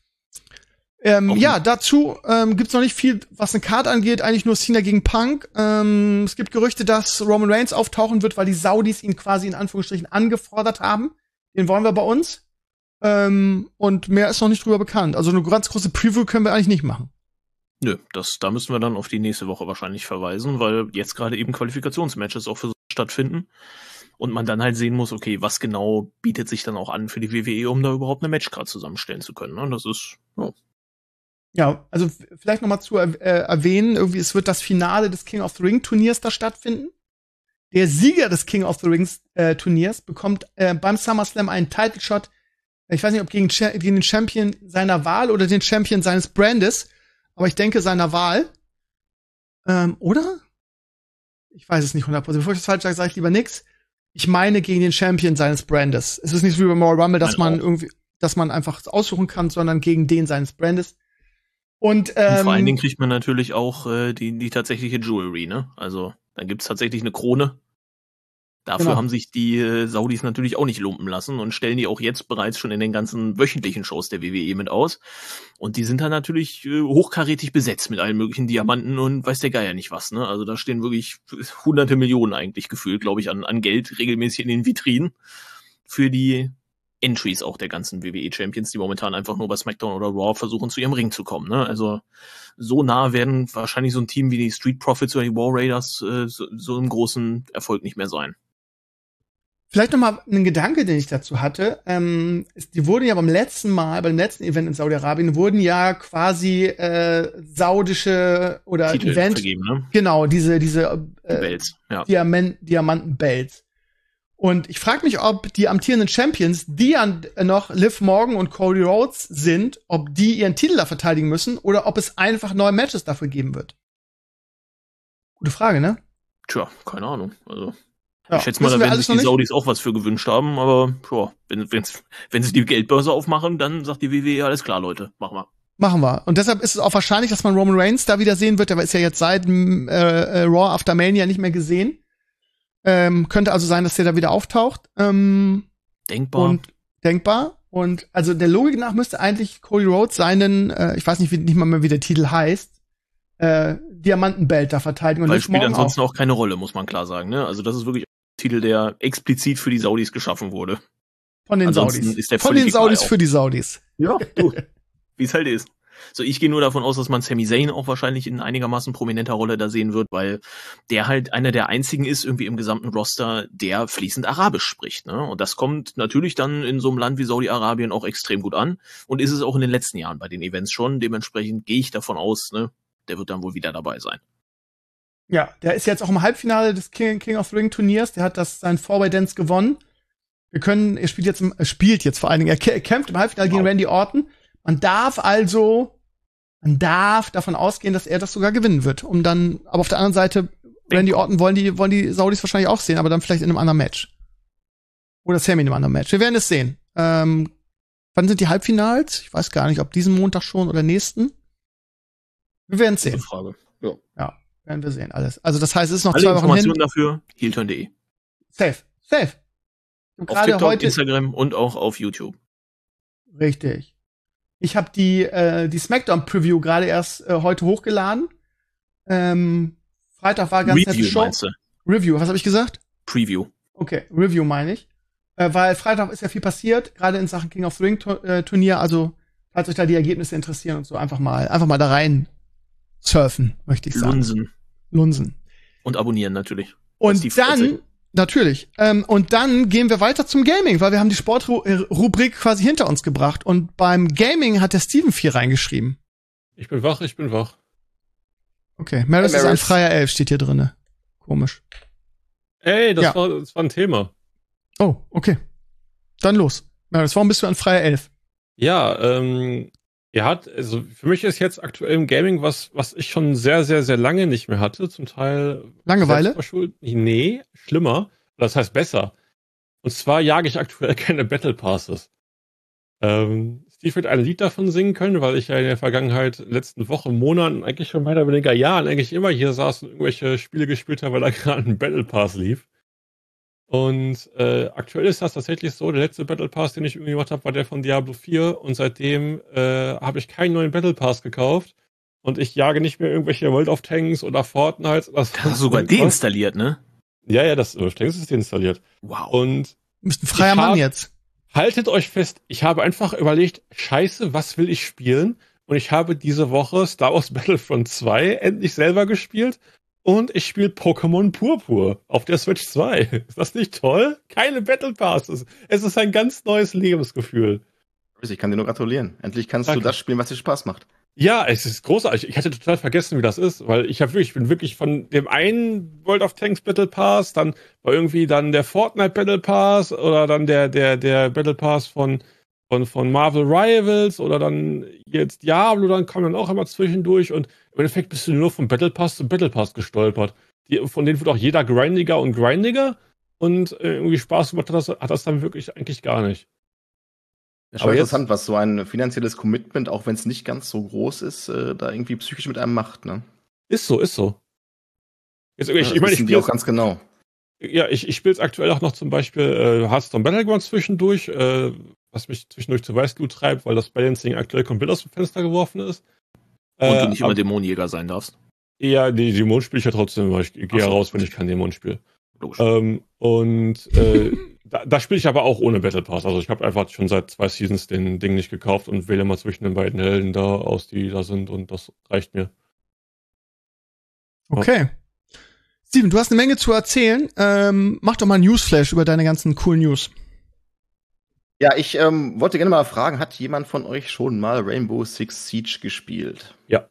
Ähm, Okay. Ja, dazu ähm, gibt's noch nicht viel, was eine Card angeht, eigentlich nur Cena gegen Punk. Ähm, es gibt Gerüchte, dass Roman Reigns auftauchen wird, weil die Saudis ihn quasi in Anführungsstrichen angefordert haben. Den wollen wir bei uns. Ähm, und mehr ist noch nicht drüber bekannt. Also eine ganz große Preview können wir eigentlich nicht machen. Nö, das, da müssen wir dann auf die nächste Woche wahrscheinlich verweisen, weil jetzt gerade eben Qualifikationsmatches auch für so stattfinden. Und man dann halt sehen muss, okay, was genau bietet sich dann auch an für die W W E, um da überhaupt eine Matchcard zusammenstellen zu können. Ne? Das ist, ja. Ja, also f- vielleicht noch mal zu er äh, erwähnen, irgendwie es wird das Finale des King of the Ring Turniers da stattfinden. Der Sieger des King of the Rings äh, Turniers bekommt äh, beim SummerSlam einen Title Shot. Ich weiß nicht, ob gegen, Cha- gegen den Champion seiner Wahl oder den Champion seines Brandes, aber ich denke seiner Wahl. Ähm, oder? Ich weiß es nicht hundert Prozent. Bevor ich das falsch sage, sage ich lieber nix. Ich meine gegen den Champion seines Brandes. Es ist nicht so wie bei Royal Rumble, dass Meine man auch. irgendwie, dass man einfach aussuchen kann, sondern gegen den seines Brandes. Und, ähm, Und vor allen Dingen kriegt man natürlich auch äh, die, die tatsächliche Jewelry, ne? Also, dann gibt's tatsächlich eine Krone. Dafür Genau. haben sich die äh, Saudis natürlich auch nicht lumpen lassen und stellen die auch jetzt bereits schon in den ganzen wöchentlichen Shows der W W E mit aus. Und die sind dann natürlich äh, hochkarätig besetzt mit allen möglichen Diamanten und weiß der Geier nicht was, ne? Also da stehen wirklich hunderte Millionen eigentlich gefühlt, glaube ich, an, an Geld regelmäßig in den Vitrinen für die Entries auch der ganzen W W E-Champions, die momentan einfach nur bei SmackDown oder Raw versuchen, zu ihrem Ring zu kommen, ne? Also so nah werden wahrscheinlich so ein Team wie die Street Profits oder die War Raiders äh, so, so einen großen Erfolg nicht mehr sein. Vielleicht noch mal ein Gedanke, den ich dazu hatte. Ähm, es- die wurden ja beim letzten Mal, beim letzten Event in Saudi-Arabien, wurden ja quasi äh, saudische oder Titel Event, vergeben, ne? genau, diese diese Die äh, Belts, ja. Diamant Diamanten-Belts. Und ich frage mich, ob die amtierenden Champions, die ja noch Liv Morgan und Cody Rhodes sind, ob die ihren Titel da verteidigen müssen oder ob es einfach neue Matches dafür geben wird. Gute Frage, ne? Tja, keine Ahnung. Also Ja, ich schätze mal, wissen da wir werden alles sich noch die nicht? Saudis auch was für gewünscht haben, aber tja, wenn, wenn's, wenn sie die Geldbörse aufmachen, dann sagt die W W E, alles klar, Leute, machen wir. Machen wir. Und deshalb ist es auch wahrscheinlich, dass man Roman Reigns da wieder sehen wird. Der ist ja jetzt seit äh, äh, Raw After Mania nicht mehr gesehen. Ähm, könnte also sein, dass der da wieder auftaucht. Ähm, Denkbar. und denkbar. Und also der Logik nach müsste eigentlich Cody Rhodes seinen, äh, ich weiß nicht, wie, nicht mal mehr, wie der Titel heißt, äh, Diamantenbelt da verteidigen. Und Weil Liv spielt Morgan ansonsten auch. auch keine Rolle, muss man klar sagen. Ne? Also das ist wirklich ein Titel, der explizit für die Saudis geschaffen wurde. Von den ansonsten Saudis. ist der Von völlig den Saudis egal auch. für die Saudis. Ja, du. Wie es halt ist. So, ich gehe nur davon aus, dass man Sami Zayn auch wahrscheinlich in einigermaßen prominenter Rolle da sehen wird, weil der halt einer der einzigen ist irgendwie im gesamten Roster, der fließend Arabisch spricht. Ne? Und das kommt natürlich dann in so einem Land wie Saudi-Arabien auch extrem gut an und ist es auch in den letzten Jahren bei den Events schon. Dementsprechend gehe ich davon aus, ne, der wird dann wohl wieder dabei sein. Ja, der ist jetzt auch im Halbfinale des King, King of the Ring Turniers. Der hat das sein Four-Way Dance gewonnen. Wir können, er spielt jetzt, im- er spielt jetzt vor allen Dingen, er kä- er kämpft im Halbfinale Wow. gegen Randy Orton. Man darf also man darf davon ausgehen, dass er das sogar gewinnen wird. Um dann, aber auf der anderen Seite, Randy Orton wollen die, wollen die Saudis wahrscheinlich auch sehen, aber dann vielleicht in einem anderen Match. Oder Sammy in einem anderen Match. Wir werden es sehen. Ähm, wann sind die Halbfinals? Ich weiß gar nicht, ob diesen Montag schon oder nächsten. Wir werden es sehen. Gute Frage. Ja. Ja, werden wir sehen, alles. Also das heißt, es ist noch Alle zwei Wochen Informationen hin. dafür, heelturn punkt de. Safe, safe. Auf Gerade TikTok, heute. Instagram und auch auf YouTube. Richtig. Ich habe die, äh, die Smackdown-Preview gerade erst äh, heute hochgeladen. Ähm, Freitag war ganz nette Review Show. meinst du? Review, was habe ich gesagt? Preview. Okay, Review meine ich. Äh, weil Freitag ist ja viel passiert, gerade in Sachen King of the Ring äh, Turnier. Also, falls euch da die Ergebnisse interessieren und so, einfach mal, einfach mal da rein surfen, möchte ich sagen. Lunsen. Lunsen. Und abonnieren natürlich. Und die dann, Fritze. natürlich, ähm, und dann gehen wir weiter zum Gaming, weil wir haben die Sportrubrik quasi hinter uns gebracht. Und beim Gaming hat der Steven viel reingeschrieben. Ich bin wach, ich bin wach. Okay, Maris Hey, ist ein Maris. freier Elf, steht hier drinne. Komisch. Ey, das, Ja. war, das war ein Thema. Oh, okay. Dann los. Maris, warum bist du ein freier Elf? Ja, ähm, er hat, also für mich ist jetzt aktuell im Gaming was, was ich schon sehr, sehr, sehr lange nicht mehr hatte. Zum Teil Langeweile? selbstverschuldet. Nee, schlimmer. Das heißt besser. Und zwar jage ich aktuell keine Battle Passes. Ähm, Steve wird ein Lied davon singen können, weil ich ja in der Vergangenheit, letzten Wochen, Monaten, eigentlich schon mehr oder weniger Jahren, eigentlich immer hier saß und irgendwelche Spiele gespielt habe, weil da gerade ein Battle Pass lief. Und äh, aktuell ist das tatsächlich so, der letzte Battle Pass, den ich irgendwie gemacht habe, war der von Diablo vier und seitdem äh, habe ich keinen neuen Battle Pass gekauft und ich jage nicht mehr irgendwelche World of Tanks oder Fortnite oder Das hast du sogar deinstalliert, ne? Ja, ja, das World of Tanks ist deinstalliert. Wow. Und Du bist ein freier Ich Mann hab- jetzt. haltet euch fest, ich habe einfach überlegt, scheiße, was will ich spielen? Und ich habe diese Woche Star Wars Battlefront zwei endlich selber gespielt. Und ich spiele Pokémon Purpur auf der Switch zwei. Ist das nicht toll? Keine Battle Passes. Es ist ein ganz neues Lebensgefühl. Ich kann dir nur gratulieren. Endlich kannst Danke. du das spielen, was dir Spaß macht. Ja, es ist großartig. Ich hatte total vergessen, wie das ist, weil ich habe wirklich, ich bin wirklich von dem einen World of Tanks Battle Pass, dann war irgendwie dann der Fortnite Battle Pass oder dann der der der Battle Pass von von von Marvel Rivals oder dann jetzt Diablo, dann kam dann auch einmal zwischendurch und im Endeffekt bist du nur vom Battle Pass zum Battle Pass gestolpert. Die, von denen wird auch jeder grindiger und grindiger und äh, irgendwie Spaß gemacht hat das, hat das dann wirklich eigentlich gar nicht. Ja, schon Aber jetzt- interessant, was so ein finanzielles Commitment, auch wenn es nicht ganz so groß ist, äh, da irgendwie psychisch mit einem macht, ne? Ist so, ist so. Jetzt, Ja, ich, das ich meine, ich wissen die spiele auch ganz genau. Ja, ich, ich spiele es aktuell auch noch zum Beispiel äh, Hearthstone Battlegrounds zwischendurch, äh, was mich zwischendurch zu Weißglut treibt, weil das Balancing aktuell komplett aus dem Fenster geworfen ist. Und Äh, du nicht immer aber- Dämonenjäger sein darfst. Ja, die Dämonen spiele ich ja trotzdem immer. Ich gehe Ach so. raus, wenn ich keinen Dämon spiele. Logisch. Ähm, und äh, da, da spiele ich aber auch ohne Battle Pass. Also ich habe einfach schon seit zwei Seasons den Ding nicht gekauft und wähle mal zwischen den beiden Helden da aus, die da sind und das reicht mir. Okay. Steven, du hast eine Menge zu erzählen. Ähm, mach doch mal einen Newsflash über deine ganzen coolen News. Ja, ich ähm, wollte gerne mal fragen, hat jemand von euch schon mal Rainbow Six Siege gespielt? Ja.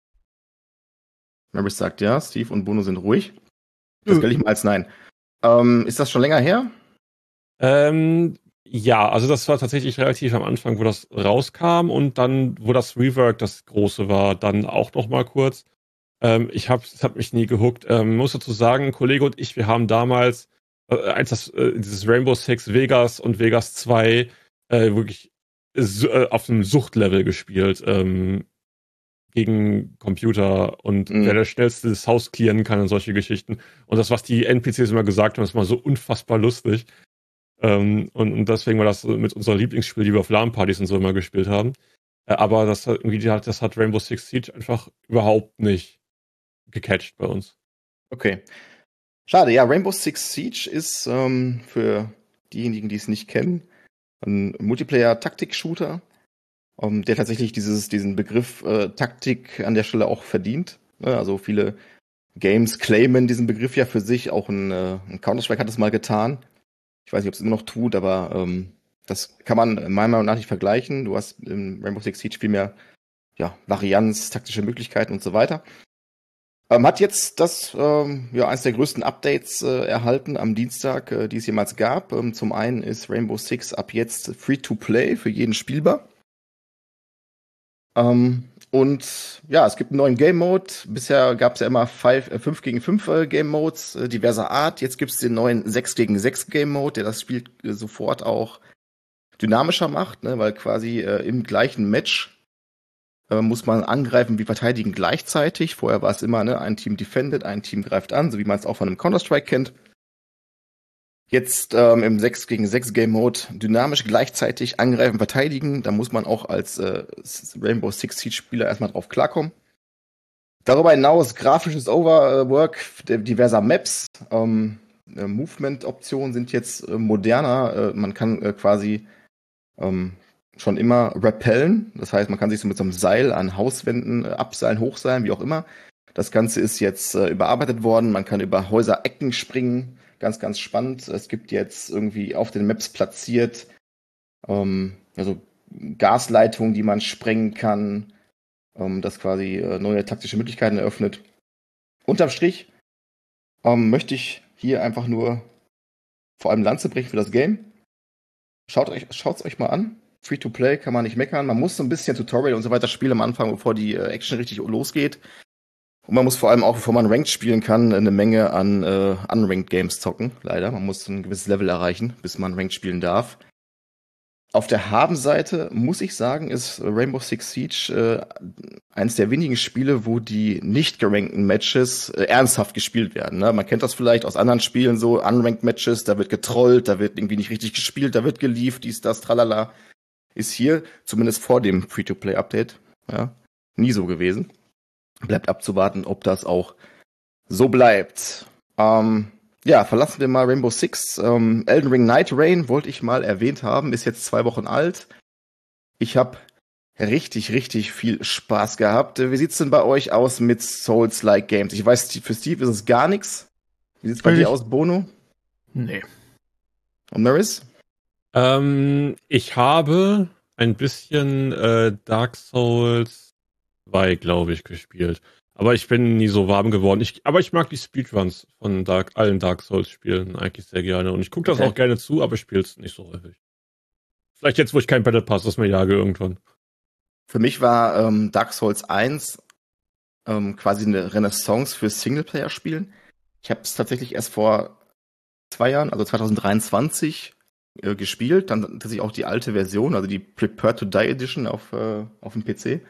Maris sagt ja, Steve und Bono sind ruhig. Das Nö. gelte ich mal als Nein. Ähm, ist das schon länger her? Ähm, ja, also das war tatsächlich relativ am Anfang, wo das rauskam und dann, wo das Rework das große war, dann auch noch mal kurz. Ähm, ich habe, es hat mich nie gehuckt. Ähm, muss dazu sagen, ein Kollege und ich, wir haben damals äh, eins das, äh, dieses Rainbow Six Vegas und Vegas zwei äh, wirklich su- äh, auf einem Suchtlevel gespielt. Ähm, gegen Computer und Mhm. wer der schnellste das Haus clearen kann und solche Geschichten. Und das, was die N P Cs immer gesagt haben, ist mal so unfassbar lustig. Ähm, und, und deswegen war das so mit unser Lieblingsspiel, die wir auf LAN-Partys und so immer gespielt haben. Äh, aber das hat irgendwie, die hat- das hat Rainbow Six Siege einfach überhaupt nicht gecatcht bei uns. Okay. Schade, ja, Rainbow Six Siege ist ähm, für diejenigen, die es nicht kennen, ein Multiplayer-Taktik-Shooter, ähm, der tatsächlich dieses, diesen Begriff äh, Taktik an der Stelle auch verdient. Ne? Also viele Games claimen diesen Begriff ja für sich, auch ein, äh, ein Counter-Strike hat es mal getan. Ich weiß nicht, ob es immer noch tut, aber ähm, das kann man meiner Meinung nach nicht vergleichen. Du hast im Rainbow Six Siege viel mehr ja, Varianz, taktische Möglichkeiten und so weiter. Ähm, hat jetzt das, ähm, ja, eines der größten Updates äh, erhalten am Dienstag, äh, die es jemals gab. Ähm, zum einen ist Rainbow Six ab jetzt Free-to-Play für jeden spielbar. Ähm, und ja, es gibt einen neuen Game Mode. Bisher gab es ja immer fünf gegen fünf äh, Game Modes äh, diverser Art. Jetzt gibt es den neuen sechs gegen sechs Game Mode, der das Spiel äh, sofort auch dynamischer macht, ne, weil quasi äh, im gleichen Match äh, muss man angreifen wie verteidigen gleichzeitig. Vorher war es immer, ne, ein Team defendet, ein Team greift an, so wie man es auch von einem Counter-Strike kennt. Jetzt ähm, im sechs gegen sechs Game Mode dynamisch gleichzeitig angreifen, verteidigen. Da muss man auch als äh, Rainbow Six Siege Spieler erstmal drauf klarkommen. Darüber hinaus grafisches Overwork diverser Maps. Ähm, äh, Movement-Optionen sind jetzt äh, moderner. Äh, man kann äh, quasi ähm, schon immer rappellen. Das heißt, man kann sich so mit so einem Seil an Hauswänden äh, abseilen, hochseilen, wie auch immer. Das Ganze ist jetzt äh, überarbeitet worden. Man kann über Häuserecken springen. Ganz, ganz spannend. Es gibt jetzt irgendwie auf den Maps platziert ähm, also Gasleitungen, die man sprengen kann, ähm, das quasi äh, neue taktische Möglichkeiten eröffnet. Unterm Strich ähm, möchte ich hier einfach nur vor allem Lanze brechen für das Game. Schaut euch, schaut's euch mal an. Free-to-play kann man nicht meckern. Man muss so ein bisschen Tutorial und so weiter spielen am Anfang, bevor die äh, Action richtig losgeht. Und man muss vor allem auch, bevor man Ranked spielen kann, eine Menge an äh, Unranked Games zocken, leider. Man muss ein gewisses Level erreichen, bis man Ranked spielen darf. Auf der Habenseite, muss ich sagen, ist Rainbow Six Siege äh, eines der wenigen Spiele, wo die nicht gerankten Matches äh, ernsthaft gespielt werden. Ne? Man kennt das vielleicht aus anderen Spielen, so Unranked Matches, da wird getrollt, da wird irgendwie nicht richtig gespielt, da wird geliefert, dies, das, tralala. Ist hier, zumindest vor dem Free-to-Play-Update, ja, nie so gewesen. Bleibt abzuwarten, ob das auch so bleibt. Ähm, ja, verlassen wir mal Rainbow Six. Ähm, Elden Ring Night Rain wollte ich mal erwähnt haben, ist jetzt zwei Wochen alt. Ich habe richtig, richtig viel Spaß gehabt. Wie sieht's denn bei euch aus mit Souls-like Games? Ich weiß, für Steve ist es gar nichts. Wie sieht's bei ich dir aus, Bono? Nee. Und Maris? Ähm, ich habe ein bisschen äh, Dark Souls zwei, glaube ich, gespielt. Aber ich bin nie so warm geworden. Ich, aber ich mag die Speedruns von Dark, allen Dark Souls-Spielen eigentlich sehr gerne. Und ich gucke das Okay. auch gerne zu, aber ich spiele es nicht so häufig. Vielleicht jetzt, wo ich keinen Battle Pass aus mir jage irgendwann. Für mich war ähm, Dark Souls eins ähm, quasi eine Renaissance für Singleplayer-Spielen. Ich habe es tatsächlich erst vor zwei Jahren, also zwanzig dreiundzwanzig, äh, gespielt. Dann tatsächlich auch die alte Version, also die Prepare to Die Edition auf, äh, auf dem P C.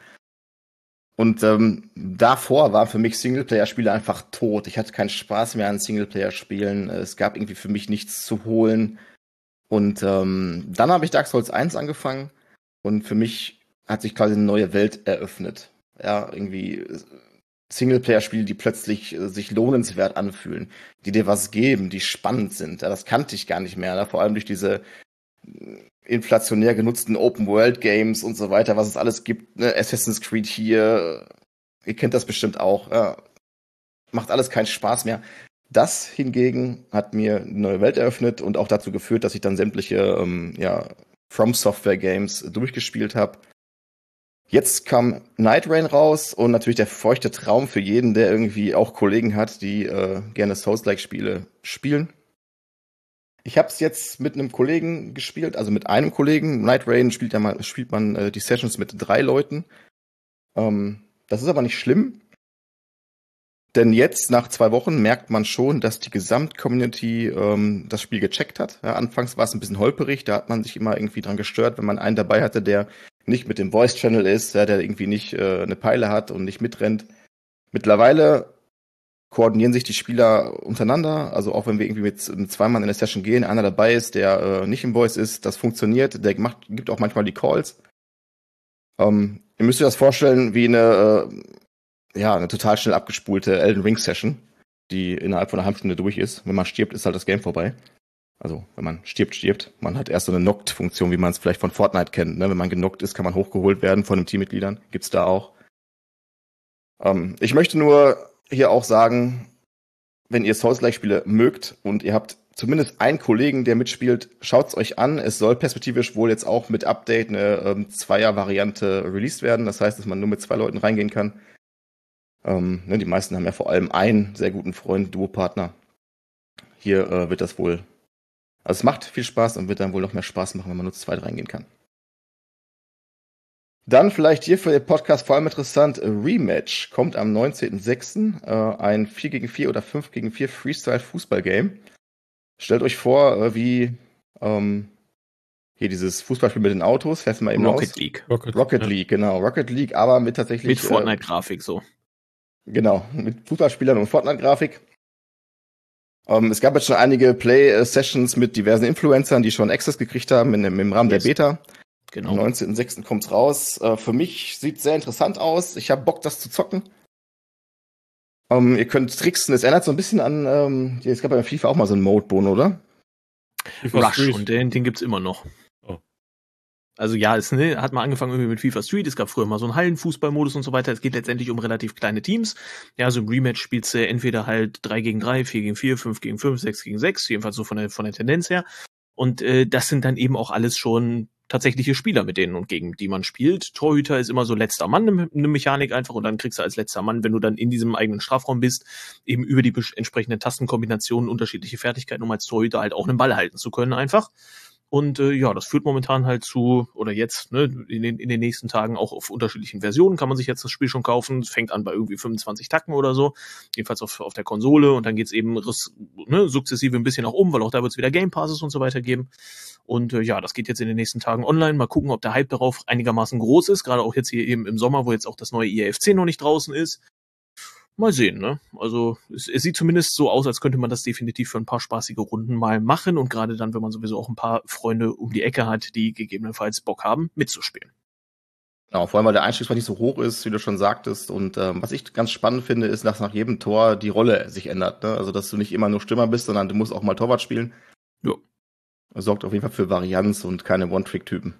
Und ähm, davor waren für mich Singleplayer-Spiele einfach tot. Ich hatte keinen Spaß mehr an Singleplayer-Spielen. Es gab irgendwie für mich nichts zu holen. Und ähm, dann habe ich Dark Souls eins angefangen und für mich hat sich quasi eine neue Welt eröffnet. Ja, irgendwie Singleplayer-Spiele, die plötzlich äh, sich lohnenswert anfühlen, die dir was geben, die spannend sind. Ja, das kannte ich gar nicht mehr. Ne? Vor allem durch diese inflationär genutzten Open-World-Games und so weiter, was es alles gibt. Ne? Assassin's Creed hier, ihr kennt das bestimmt auch. Ja. Macht alles keinen Spaß mehr. Das hingegen hat mir eine neue Welt eröffnet und auch dazu geführt, dass ich dann sämtliche ähm, ja, From Software Games durchgespielt habe. Jetzt kam Night Rain raus und natürlich der feuchte Traum für jeden, der irgendwie auch Kollegen hat, die äh, gerne Souls-like-Spiele spielen. Ich habe es jetzt mit einem Kollegen gespielt, also mit einem Kollegen. Night Rain spielt, ja mal, spielt man äh, die Sessions mit drei Leuten. Ähm, das ist aber nicht schlimm. Denn jetzt, nach zwei Wochen, merkt man schon, dass die Gesamt-Community ähm, das Spiel gecheckt hat. Ja, anfangs war es ein bisschen holperig, da hat man sich immer irgendwie dran gestört, wenn man einen dabei hatte, der nicht mit dem Voice-Channel ist, ja, der irgendwie nicht äh, eine Peile hat und nicht mitrennt. Mittlerweile koordinieren sich die Spieler untereinander, also auch wenn wir irgendwie mit, mit zwei Mann in eine Session gehen, einer dabei ist, der äh, nicht im Voice ist, das funktioniert, der macht, gibt auch manchmal die Calls. Ähm, ihr müsst euch das vorstellen wie eine äh, ja, eine total schnell abgespulte Elden Ring Session, die innerhalb von einer halben Stunde durch ist. Wenn man stirbt, ist halt das Game vorbei. Also, wenn man stirbt, stirbt. Man hat erst so eine Knocked-Funktion, wie man es vielleicht von Fortnite kennt. Ne? Wenn man genockt ist, kann man hochgeholt werden von den Teammitgliedern. Gibt's da auch. Ähm, ich möchte nur hier auch sagen, wenn ihr Souls-like-Spiele mögt und ihr habt zumindest einen Kollegen, der mitspielt, schaut's euch an. Es soll perspektivisch wohl jetzt auch mit Update eine ähm, Zweier-Variante released werden. Das heißt, dass man nur mit zwei Leuten reingehen kann. Ähm, ne, die meisten haben ja vor allem einen sehr guten Freund, Duopartner. Hier äh, wird das wohl, also es macht viel Spaß und wird dann wohl noch mehr Spaß machen, wenn man nur zu zweit reingehen kann. Dann vielleicht hier für den Podcast vor allem interessant, Rematch kommt am neunzehnten sechsten Äh, ein vier gegen vier oder fünf gegen vier Freestyle-Fußball-Game. Stellt euch vor, äh, wie ähm, hier dieses Fußballspiel mit den Autos, fährst du mal eben Rocket aus. League. Rocket, Rocket ja. League, genau. Rocket League, aber mit tatsächlich... Mit Fortnite-Grafik so. Äh, genau, mit Fußballspielern und Fortnite-Grafik. Ähm, es gab jetzt schon einige Play-Sessions mit diversen Influencern, die schon Access gekriegt haben in, im Rahmen Yes. der Beta. Genau. Am neunzehnten sechsten kommt's raus. Äh, für mich sieht sehr interessant aus. Ich habe Bock, das zu zocken. Ähm, ihr könnt tricksen. Es erinnert so ein bisschen an, ähm, es gab bei FIFA auch mal so einen Mode-Bon, oder? FIFA Rush, Street. und den, den gibt's immer noch. Oh. Also ja, es ne, hat mal angefangen irgendwie mit FIFA Street, es gab früher mal so einen Hallenfußballmodus und so weiter. Es geht letztendlich um relativ kleine Teams. Ja, so im Rematch spielst du entweder halt drei gegen drei, vier gegen vier, fünf gegen fünf, sechs gegen sechs, jedenfalls so von der, von der Tendenz her. Und äh, das sind dann eben auch alles schon tatsächliche Spieler, mit denen und gegen die man spielt. Torhüter ist immer so letzter Mann, eine ne Mechanik einfach, und dann kriegst du als letzter Mann, wenn du dann in diesem eigenen Strafraum bist, eben über die entsprechenden Tastenkombinationen unterschiedliche Fertigkeiten, um als Torhüter halt auch einen Ball halten zu können einfach. Und äh, ja, das führt momentan halt zu, oder jetzt, ne, in den, in den nächsten Tagen auch auf unterschiedlichen Versionen kann man sich jetzt das Spiel schon kaufen. Es fängt an bei irgendwie fünfundzwanzig Tacken oder so, jedenfalls auf, auf der Konsole, und dann geht's eben ris- ne, sukzessive ein bisschen nach oben, weil auch da wird's wieder Game Passes und so weiter geben. Und äh, ja, das geht jetzt in den nächsten Tagen online. Mal gucken, ob der Hype darauf einigermaßen groß ist, gerade auch jetzt hier eben im Sommer, wo jetzt auch das neue I A F C noch nicht draußen ist. Mal sehen, ne? Also es, es sieht zumindest so aus, als könnte man das definitiv für ein paar spaßige Runden mal machen, und gerade dann, wenn man sowieso auch ein paar Freunde um die Ecke hat, die gegebenenfalls Bock haben, mitzuspielen. Genau, vor allem, weil der Einstiegspreis nicht so hoch ist, wie du schon sagtest. Und ähm, was ich ganz spannend finde, ist, dass nach jedem Tor die Rolle sich ändert. Ne? Also, dass du nicht immer nur Stürmer bist, sondern du musst auch mal Torwart spielen. Ja. Das sorgt auf jeden Fall für Varianz und keine One-Trick-Typen.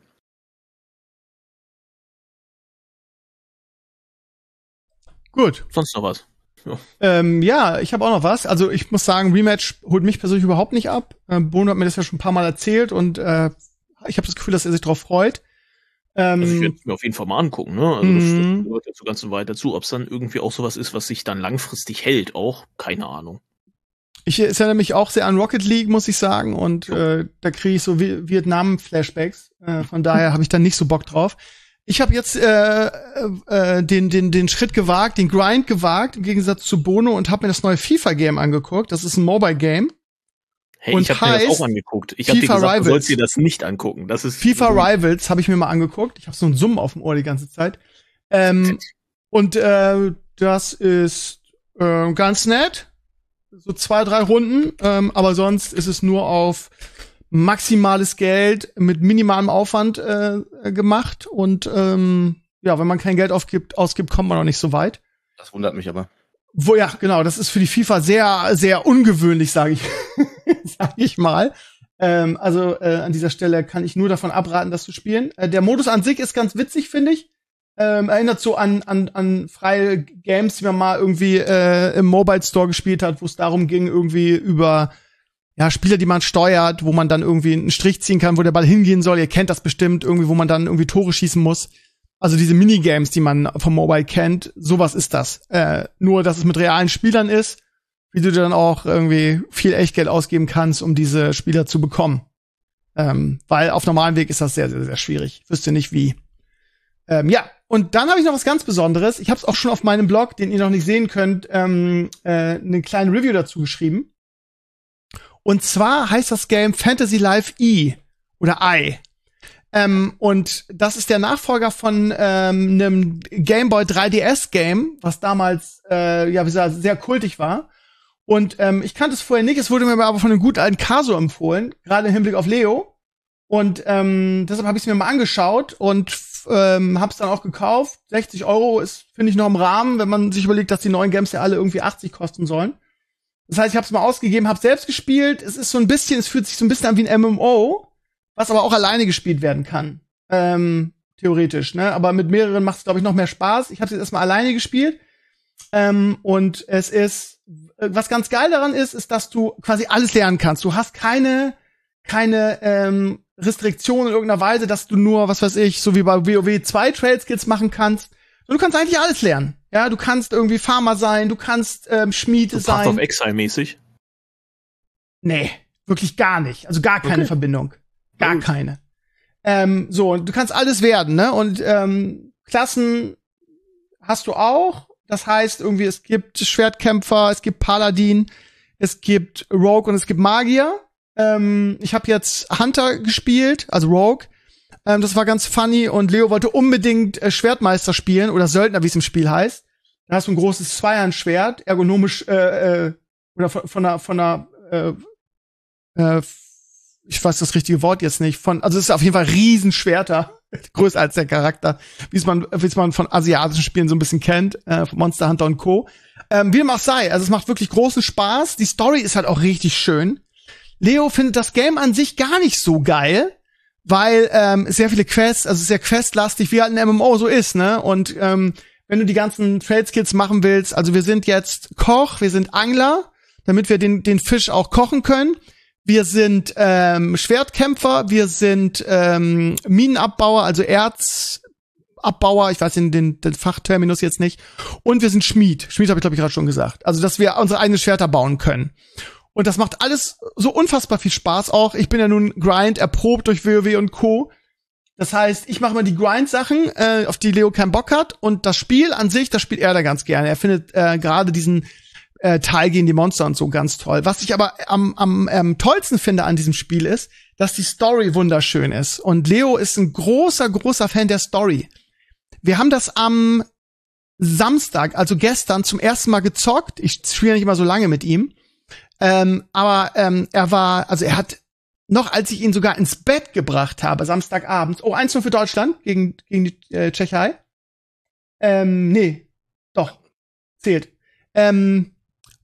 Gut. Sonst noch was? Ja. Ähm, ja, ich habe auch noch was. Also ich muss sagen, Rematch holt mich persönlich überhaupt nicht ab. Ähm, Bono hat mir das ja schon ein paar Mal erzählt, und äh, ich habe das Gefühl, dass er sich drauf freut. Ähm, Also ich werde mir auf jeden Fall mal angucken, ne? Also Mhm. das gehört dazu ganz weit dazu. Ob es dann irgendwie auch sowas ist, was sich dann langfristig hält, auch keine Ahnung. Ich erinnere mich auch sehr an Rocket League, muss ich sagen, und äh, da kriege ich so Vi- Vietnam-Flashbacks. Äh, von daher habe ich da nicht so Bock drauf. Ich habe jetzt äh, äh, den den den Schritt gewagt, den Grind gewagt, im Gegensatz zu Bono, und habe mir das neue FIFA-Game angeguckt. Das ist ein Mobile-Game. Hey, Und ich habe mir das heißt auch angeguckt. Ich habe dir FIFA gesagt, Rivals. du sollst dir das nicht angucken. Das ist FIFA Rivals habe ich mir mal angeguckt. Ich habe so einen Summen auf dem Ohr die ganze Zeit. Ähm, und äh, das ist äh, ganz nett. So zwei, drei Runden. Ähm, aber sonst ist es nur auf maximales Geld mit minimalem Aufwand äh, gemacht. Und ähm, ja, wenn man kein Geld aufgibt, ausgibt, kommt man auch nicht so weit. Das wundert mich aber. Wo, ja, genau, das ist für die FIFA sehr, sehr ungewöhnlich, sage ich, sag ich mal. Ähm, also äh, an dieser Stelle kann ich nur davon abraten, das zu spielen. Äh, der Modus an sich ist ganz witzig, finde ich. Ähm, erinnert so an, an, an freie Games, die man mal irgendwie äh, im Mobile Store gespielt hat, wo es darum ging, irgendwie über ja, Spieler, die man steuert, wo man dann irgendwie einen Strich ziehen kann, wo der Ball hingehen soll. Ihr kennt das bestimmt, irgendwie, wo man dann irgendwie Tore schießen muss. Also diese Minigames, die man vom Mobile kennt, sowas ist das. Äh, nur, dass es mit realen Spielern ist, wie du dann auch irgendwie viel Echtgeld ausgeben kannst, um diese Spieler zu bekommen. Ähm, weil auf normalem Weg ist das sehr, sehr, sehr schwierig. Ich wüsste nicht, wie. Ähm, ja, und dann habe ich noch was ganz Besonderes. Ich habe es auch schon auf meinem Blog, den ihr noch nicht sehen könnt, ähm, äh, eine kleine Review dazu geschrieben. Und zwar heißt das Game Fantasy Life E oder I. Ähm, und das ist der Nachfolger von ähm, einem Game Boy drei D S Game, was damals äh, ja wie gesagt, sehr kultig war. Und ähm, ich kannte es vorher nicht, es wurde mir aber von einem guten alten Caso empfohlen, gerade im Hinblick auf Leo. Und ähm, deshalb habe ich es mir mal angeschaut und ähm, habe es dann auch gekauft. sechzig Euro ist, finde ich, noch im Rahmen, wenn man sich überlegt, dass die neuen Games ja alle irgendwie achtzig kosten sollen. Das heißt, ich habe es mal ausgegeben, habe selbst gespielt. Es ist so ein bisschen, es fühlt sich so ein bisschen an wie ein M M O, was aber auch alleine gespielt werden kann. Ähm, theoretisch, ne? Aber mit mehreren macht es, glaube ich, noch mehr Spaß. Ich habe es jetzt erstmal alleine gespielt. Ähm, und es ist, was ganz geil daran ist, ist, dass du quasi alles lernen kannst. Du hast keine, keine ähm, Restriktionen in irgendeiner Weise, dass du nur, was weiß ich, so wie bei WoW zwei Trail-Skills machen kannst. Du kannst eigentlich alles lernen. Ja, du kannst irgendwie Farmer sein, du kannst ähm, Schmiede so Path sein. of Exile mäßig. Nee, wirklich gar nicht. Also gar keine Okay. Verbindung. Gar Gut. keine. Ähm, so, und du kannst alles werden, ne? Und ähm, Klassen hast du auch. Das heißt, irgendwie, es gibt Schwertkämpfer, es gibt Paladin, es gibt Rogue und es gibt Magier. Ähm, ich habe jetzt Hunter gespielt, also Rogue. Ähm, das war ganz funny und Leo wollte unbedingt äh, Schwertmeister spielen oder Söldner, wie es im Spiel heißt. Da hast du ein großes Zweihandschwert, ergonomisch äh, äh, oder von, von einer von einer äh, äh, ich weiß das richtige Wort jetzt nicht, von, also es ist auf jeden Fall Riesenschwerter, größer als der Charakter, wie es man, wie es man von asiatischen Spielen so ein bisschen kennt, äh, von Monster Hunter und Co. Ähm, wie dem auch sei, also es macht wirklich großen Spaß, die Story ist halt auch richtig schön. Leo findet das Game an sich gar nicht so geil, weil ähm, sehr viele Quests, also sehr questlastig, wie halt ein M M O so ist, ne, und ähm, wenn du die ganzen Trade-Skills machen willst, also wir sind jetzt Koch, wir sind Angler, damit wir den, den Fisch auch kochen können. Wir sind ähm, Schwertkämpfer, wir sind ähm, Minenabbauer, also Erzabbauer, ich weiß den, den, den Fachterminus jetzt nicht. Und wir sind Schmied. Schmied habe ich, glaube ich, gerade schon gesagt. Also, dass wir unsere eigenen Schwerter bauen können. Und das macht alles so unfassbar viel Spaß auch. Ich bin ja nun Grind erprobt durch WoW und Co. Das heißt, ich mache mal die Grind-Sachen, äh, auf die Leo keinen Bock hat. Und das Spiel an sich, das spielt er da ganz gerne. Er findet äh, gerade diesen Äh, Teil gegen die Monster und so ganz toll. Was ich aber am, am ähm, tollsten finde an diesem Spiel ist, dass die Story wunderschön ist. Und Leo ist ein großer, großer Fan der Story. Wir haben das am Samstag, also gestern, zum ersten Mal gezockt. Ich spiele nicht immer so lange mit ihm. Ähm, aber ähm, er war, also er hat noch, als ich ihn sogar ins Bett gebracht habe, Samstagabends, oh, eins null für Deutschland gegen, gegen die äh, Tschechei. Ähm, nee, doch, zählt. Ähm,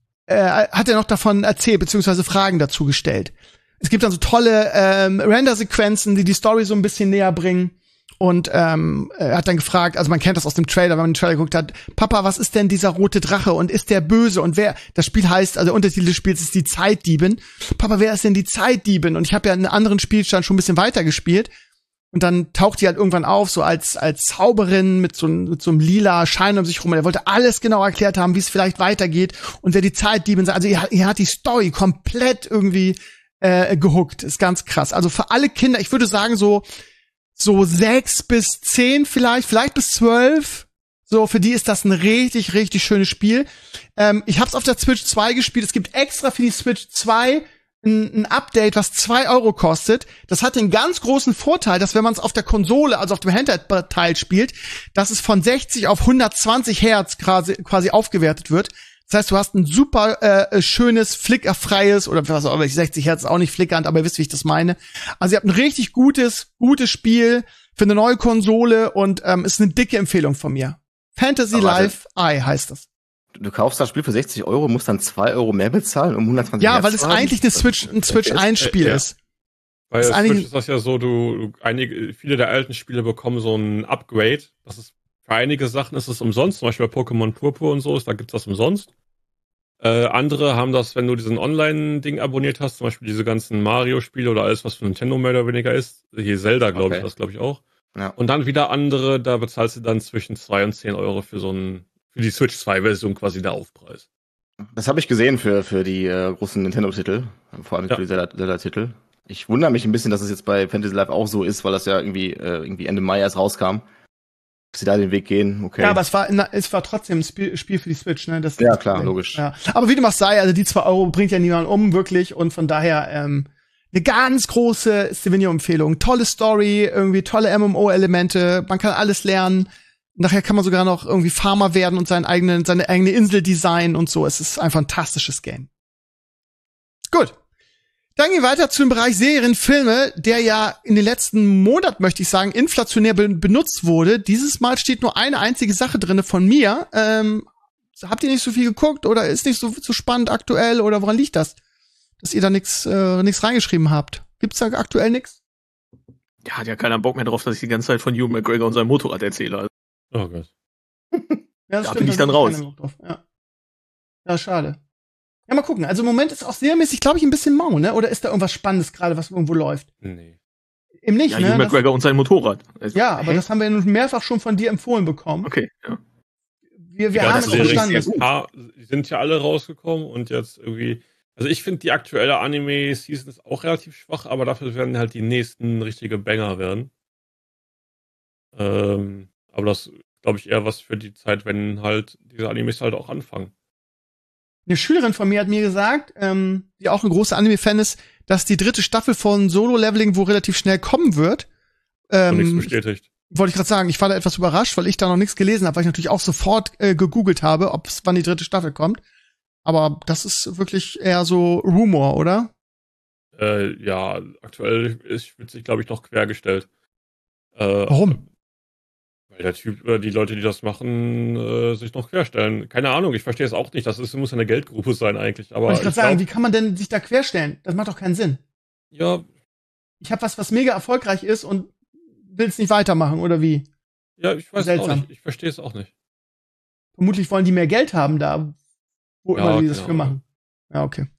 Äh, hat er noch davon erzählt, beziehungsweise Fragen dazu gestellt. Es gibt dann so tolle ähm, Render-Sequenzen, die die Story so ein bisschen näher bringen. Und ähm, er hat dann gefragt, also man kennt das aus dem Trailer, wenn man den Trailer geguckt hat, Papa, was ist denn dieser rote Drache und ist der böse? Und wer, das Spiel heißt, also der Untertitel des Spiels ist die Zeitdiebin. Papa, wer ist denn die Zeitdiebin? Und ich habe ja in einem anderen Spielstand schon ein bisschen weiter gespielt. Und dann taucht die halt irgendwann auf, so als als Zauberin mit so, mit so einem lila Schein um sich rum. Und er wollte alles genau erklärt haben, wie es vielleicht weitergeht und wer die Zeitdiebin sei. Also er, er hat die Story komplett irgendwie äh, gehuckt. Ist ganz krass. Also für alle Kinder, ich würde sagen so so sechs bis zehn vielleicht, vielleicht bis zwölf. So, für die ist das ein richtig, richtig schönes Spiel. Ähm, ich habe es auf der Switch zwei gespielt. Es gibt extra für die Switch zwei ein Update, was zwei Euro kostet. Das hat den ganz großen Vorteil, dass wenn man es auf der Konsole, also auf dem Handheld-Teil spielt, dass es von sechzig auf hundertzwanzig Hertz quasi, quasi aufgewertet wird. Das heißt, du hast ein super äh, schönes, flickerfreies, oder was auch immer, sechzig Hertz ist auch nicht flickernd, aber ihr wisst, wie ich das meine. Also ihr habt ein richtig gutes, gutes Spiel für eine neue Konsole und ähm, ist eine dicke Empfehlung von mir. Fantasy Life Eye heißt das. Du kaufst das Spiel für sechzig Euro, musst dann zwei Euro mehr bezahlen, um hundertzwanzig Ja, Hertz weil es zu haben? eigentlich eine Switch, ein Switch eins Spiel ja. ist. Weil Das das ist Switch eigentlich- ist das ja so, du, du einige, viele der alten Spiele bekommen so ein Upgrade. Das ist für einige Sachen ist es umsonst, zum Beispiel bei Pokémon Purpur und so, ist, da gibt's das umsonst. Äh, andere haben das, wenn du diesen Online-Ding abonniert hast, zum Beispiel diese ganzen Mario-Spiele oder alles, was für Nintendo mehr oder weniger ist. Hier Zelda, glaube Okay. ich, das glaube ich auch. Ja. Und dann wieder andere, da bezahlst du dann zwischen zwei und zehn Euro für so ein, für die Switch zwei Version quasi der Aufpreis. Das habe ich gesehen für für die äh, großen Nintendo-Titel, vor allem Ja. für die Zelda- Zelda-Titel. Ich wundere mich ein bisschen, dass es jetzt bei Fantasy Life auch so ist, weil das ja irgendwie äh, irgendwie Ende Mai erst rauskam. Dass sie da den Weg gehen, okay. Ja, aber es war, na, es war trotzdem ein Spiel, Spiel für die Switch, ne? Das ist Ja, das klar, Problem. logisch. Ja. Aber wie dem auch sei, also die zwei Euro bringt ja niemand um, wirklich. Und von daher, ähm, eine ganz große Stevenio-Empfehlung. Tolle Story, irgendwie tolle M M O-Elemente, man kann alles lernen. Nachher kann man sogar noch irgendwie Farmer werden und seinen eigenen, seine eigene Insel designen und so. Es ist einfach ein fantastisches Game. Gut. Dann gehen wir weiter zu dem Bereich Serien, Filme, der ja in den letzten Monaten, möchte ich sagen, inflationär be- benutzt wurde. Dieses Mal steht nur eine einzige Sache drinne von mir. Ähm, habt ihr nicht so viel geguckt oder ist nicht so, so spannend aktuell oder woran liegt das? Dass ihr da nix, äh, nix reingeschrieben habt. Gibt's da aktuell nix? Ja, hat ja keiner Bock mehr drauf, dass ich die ganze Zeit von Hugh McGregor und seinem Motorrad erzähle. Oh Gott. Ja, Da bin ich dann hat raus. keiner Bock drauf. Ja. Ja, schade. Ja, mal gucken. Also im Moment ist auch serienmäßig, glaube ich, ein bisschen mau, ne? Oder ist da irgendwas Spannendes gerade, was irgendwo läuft? Nee. Eben nicht, Ja, ne? Hugh Das, McGregor und sein Motorrad. Also, ja, aber hä? das haben wir ja nun mehrfach schon von dir empfohlen bekommen. Okay, ja. Wir, wir Ja, haben das es wäre verstanden. sehr dass- gut. Ah, die sind ja alle rausgekommen und jetzt irgendwie Also ich finde die aktuelle Anime-Season ist auch relativ schwach, aber dafür werden halt die nächsten richtige Banger werden. Ähm, aber das glaube ich eher was für die Zeit, wenn halt diese Animes halt auch anfangen. Eine Schülerin von mir hat mir gesagt, ähm, die auch ein großer Anime-Fan ist, dass die dritte Staffel von Solo-Leveling wohl relativ schnell kommen wird. Ähm, Und nichts bestätigt. Wollte ich gerade sagen, ich war da etwas überrascht, weil ich da noch nichts gelesen habe, weil ich natürlich auch sofort äh, gegoogelt habe, ob wann die dritte Staffel kommt. Aber das ist wirklich eher so Rumor, oder? Äh, ja, aktuell ist, wird sich, glaube ich, noch quergestellt. Äh, Warum? Weil der Typ oder die Leute, die das machen, äh, sich noch querstellen. Keine Ahnung, ich verstehe es auch nicht. Das ist, muss eine Geldgrube sein eigentlich. Aber Wollte ich gerade ich sagen, glaub, wie kann man denn sich da querstellen? Das macht doch keinen Sinn. ja, Ich habe was, was mega erfolgreich ist und will es nicht weitermachen, oder wie? ja, ich weiß es auch Seltsam. nicht. Ich verstehe es auch nicht. Vermutlich wollen die mehr Geld haben da, wo Ja, immer die das genau. für machen. Ja, okay.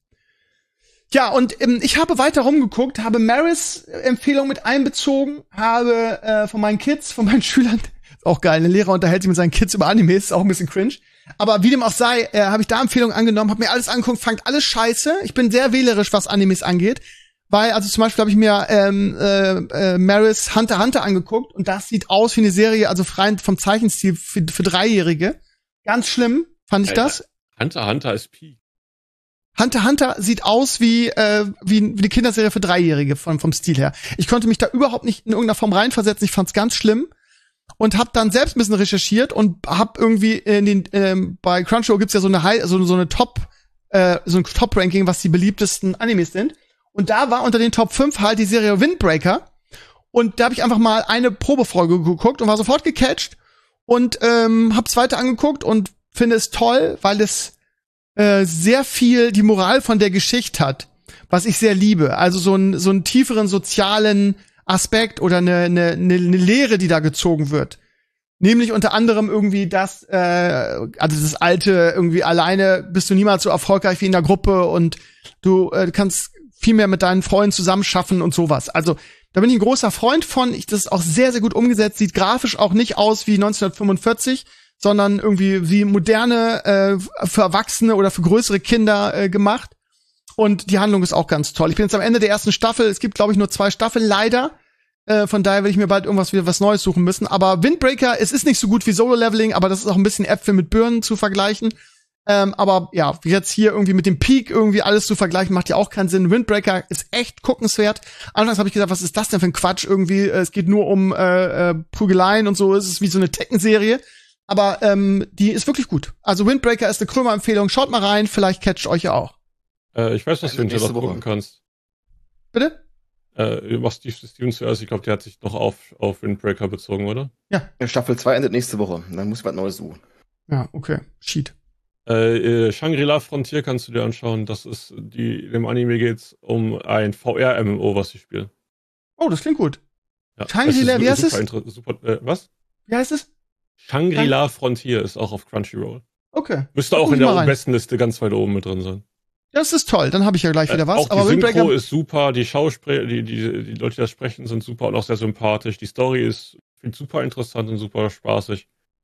Ja, und ähm, ich habe weiter rumgeguckt, habe Maris Empfehlung mit einbezogen, habe äh, von meinen Kids, von meinen Schülern, ist auch geil, ein Lehrer unterhält sich mit seinen Kids über Animes, ist auch ein bisschen cringe. Aber wie dem auch sei, äh, habe ich da Empfehlungen angenommen, habe mir alles angeguckt, fangt alles scheiße. Ich bin sehr wählerisch, was Animes angeht. Weil, also zum Beispiel habe ich mir ähm, äh, äh, Maris Hunter x Hunter angeguckt und das sieht aus wie eine Serie, also frei vom Zeichenstil für, für Dreijährige. Ganz schlimm, fand ich Alter. das. Hunter x Hunter ist Pi. Hunter x Hunter sieht aus wie, äh, wie, wie eine Kinderserie für Dreijährige vom, vom Stil her. Ich konnte mich da überhaupt nicht in irgendeiner Form reinversetzen. Ich fand's ganz schlimm und hab dann selbst ein bisschen recherchiert und hab irgendwie in den ähm, bei Crunchyroll gibt's ja so eine High, so, so eine Top äh, so ein Top-Ranking, was die beliebtesten Animes sind. Und da war unter den Top fünf halt die Serie Windbreaker. Und da habe ich einfach mal eine Probefolge geguckt und war sofort gecatcht und ähm, hab's weiter angeguckt und finde es toll, weil es äh, sehr viel die Moral von der Geschichte hat, was ich sehr liebe. Also so ein so einen tieferen sozialen Aspekt oder eine eine eine Lehre, die da gezogen wird. Nämlich unter anderem irgendwie das, äh, also das alte irgendwie alleine bist du niemals so erfolgreich wie in der Gruppe und du äh, kannst viel mehr mit deinen Freunden zusammenschaffen und sowas. Also da bin ich ein großer Freund von. Ich, das ist auch sehr, sehr gut umgesetzt. Sieht grafisch auch nicht aus wie neunzehnhundertfünfundvierzig, sondern irgendwie wie moderne, äh, für Erwachsene oder für größere Kinder äh, gemacht. Und die Handlung ist auch ganz toll. Ich bin jetzt am Ende der ersten Staffel. Es gibt, glaube ich, nur zwei Staffeln, leider. Äh, von daher will ich mir bald irgendwas wieder was Neues suchen müssen. Aber Windbreaker, es ist nicht so gut wie Solo-Leveling, aber das ist auch ein bisschen Äpfel mit Birnen zu vergleichen. Ähm, aber ja, jetzt hier irgendwie mit dem Peak irgendwie alles zu vergleichen, macht ja auch keinen Sinn. Windbreaker ist echt guckenswert. Anfangs habe ich gedacht, was ist das denn für ein Quatsch irgendwie? Es geht nur um äh, äh, Prügeleien und so. Es ist wie so eine Tekken-Serie. Aber ähm, die ist wirklich gut. Also Windbreaker ist eine Krömer-Empfehlung. Schaut mal rein, vielleicht catcht euch ja auch. Äh, ich weiß, dass Also du hinterher nächste noch Woche. gucken kannst. Bitte? Äh, du machst die Steven zuerst. Ich glaube, der hat sich noch auf, auf Windbreaker bezogen, oder? Staffel zwei endet nächste Woche. Dann muss ich was Neues suchen. Ja, okay. Sheet. Äh, äh, Shangri-La Frontier kannst du dir anschauen. Das ist, die, im Anime geht's um ein V R-M M O, was sie spielen. Oh, das klingt gut. Ja, Shangri-La, es ist wie heißt super es? inter- Super, äh, was? Wie heißt es? Shangri-La Frontier ist auch auf Crunchyroll. Okay. Müsste Da auch guck in ich der mal rein. besten Liste ganz weit oben mit drin sein. Das ist toll. Dann habe ich ja gleich wieder Äh, was. auch die Aber Synchro Windbreaker, ist super, die Schauspieler, die, die, die Leute, die das sprechen, sind super und auch sehr sympathisch. Die Story ist finde ich super interessant und super spaßig.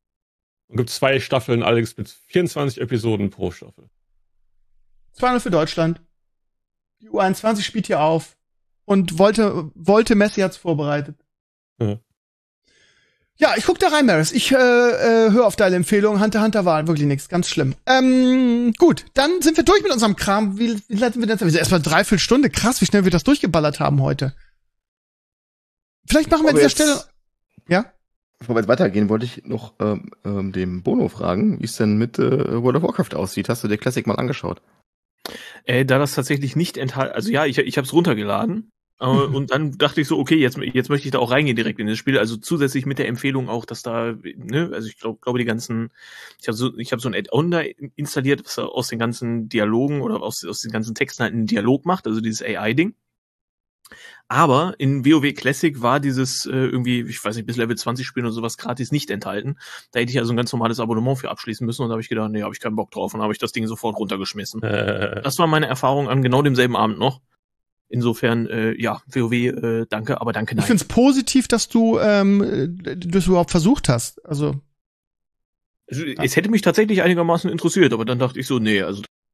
Und gibt zwei Staffeln, allerdings mit vierundzwanzig Episoden pro Staffel. zwei null für Deutschland. Die U einundzwanzig spielt hier auf. Und wollte, wollte Messi hat's vorbereitet. Ja. Ja, ich guck da rein, Maris. Ich äh, äh, höre auf deine Empfehlung. Hunter x Hunter war wirklich nichts, ganz schlimm. Ähm, gut, dann sind wir durch mit unserem Kram. Wie, wie lange sind wir denn? Wir sind erstmal dreiviertel Stunde. Krass, wie schnell wir das durchgeballert haben heute. Vielleicht machen wir an Bevor dieser wir jetzt- Stelle. Ja? Bevor wir jetzt weitergehen, wollte ich noch ähm, ähm, dem Bono fragen, wie es denn mit äh, World of Warcraft aussieht. Hast du dir Classic mal angeschaut? Äh, da das tatsächlich nicht enthalten, also ja, ich, ich habe es runtergeladen. Äh, und dann dachte ich so, okay, jetzt, jetzt möchte ich da auch reingehen direkt in das Spiel. Also zusätzlich mit der Empfehlung auch, dass da, ne, also ich glaube, glaube die ganzen, ich habe so, ich habe so ein Add-on da installiert, was aus den ganzen Dialogen oder aus, aus den ganzen Texten halt einen Dialog macht, also dieses A I-Ding. Aber in WoW Classic war dieses äh, irgendwie, ich weiß nicht, bis Level zwanzig spielen oder sowas gratis nicht enthalten. Da hätte ich also ein ganz normales Abonnement für abschließen müssen und da habe ich gedacht, nee, habe ich keinen Bock drauf und habe ich das Ding sofort runtergeschmissen. Äh, Das war meine Erfahrung an genau demselben Abend noch. Insofern, äh, ja, WoW, äh, danke, aber danke, Ich nein. find's positiv, dass du ähm, das überhaupt versucht hast. Also, Also, es hätte mich tatsächlich einigermaßen interessiert, aber dann dachte ich so, nee, also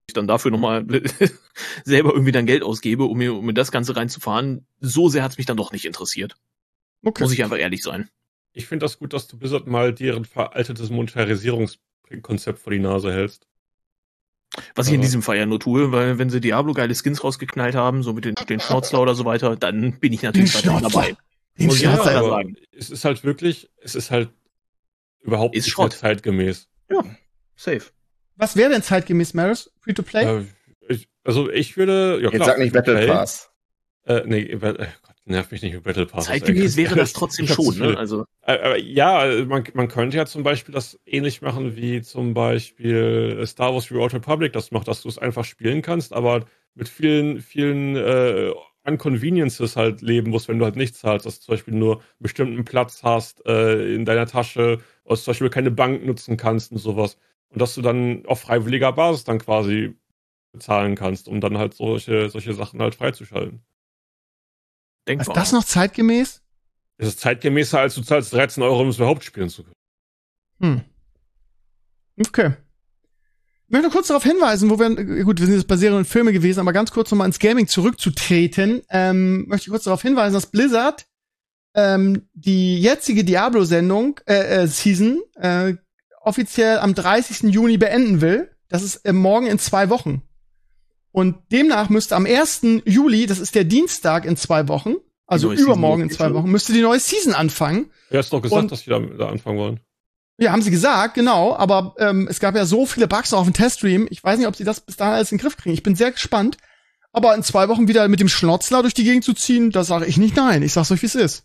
ich dann dafür nochmal selber irgendwie dann Geld ausgebe, um mir, um mir das Ganze reinzufahren. So sehr hat's mich dann doch nicht interessiert. Okay. Muss ich einfach ehrlich sein. Ich finde das gut, dass du Blizzard mal deren veraltetes Monetarisierungskonzept vor die Nase hältst. Was ich in diesem Fall ja nur tue, weil wenn sie Diablo geile Skins rausgeknallt haben, so mit den, den Schnauzler oder so weiter, dann bin ich natürlich Den weiterhin dabei. Den Muss ich Ja, einfach Schnauzler. mal aber sagen. es ist halt wirklich, es ist halt überhaupt Ist nicht Schrott. mehr zeitgemäß. Ja, safe. Was wäre denn zeitgemäß, Maris? Free-to-play? Äh, ich, also ich würde, ja Jetzt klar, sag nicht Battle Play. Pass. Äh, nee, Ba- äh, Gott, nerv mich nicht mit Battle Pass. Zeitgemäß ey. wäre das trotzdem Ich hab zu schon, viel. ne? Also, Äh, äh, ja, man, man könnte ja zum Beispiel das ähnlich machen wie zum Beispiel Star Wars The Old Republic das macht, dass du es einfach spielen kannst, aber mit vielen, vielen äh, Unconveniences halt leben musst, wenn du halt nichts zahlst, dass du zum Beispiel nur einen bestimmten Platz hast äh, in deiner Tasche, oder zum Beispiel keine Bank nutzen kannst und sowas. Und dass du dann auf freiwilliger Basis dann quasi bezahlen kannst, um dann halt solche, solche Sachen halt freizuschalten. Ist denkbar. das noch zeitgemäß? Es ist zeitgemäßer, als du zahlst dreizehn Euro, um es überhaupt spielen zu können. Hm. Okay. Ich möchte kurz darauf hinweisen, wo wir, gut, wir sind jetzt bei Serien und Filme gewesen, aber ganz kurz nochmal ins Gaming zurückzutreten, ähm, möchte ich kurz darauf hinweisen, dass Blizzard ähm, die jetzige Diablo-Sendung, äh, äh, Season, äh, offiziell am dreißigsten Juni beenden will. Das ist äh, morgen in zwei Wochen. Und demnach müsste am ersten Juli, das ist der Dienstag in zwei Wochen, also neue Season übermorgen in losgeht zwei schon. Wochen, müsste die neue Season anfangen. Du hast doch gesagt, Und- dass wir da, da anfangen wollen. Ja, haben sie gesagt, genau, aber ähm, es gab ja so viele Bugs auf dem Teststream. Ich weiß nicht, ob sie das bis dahin alles in den Griff kriegen. Ich bin sehr gespannt. Aber in zwei Wochen wieder mit dem Schnotzler durch die Gegend zu ziehen, da sage ich nicht nein. Ich sag's euch, wie es ist.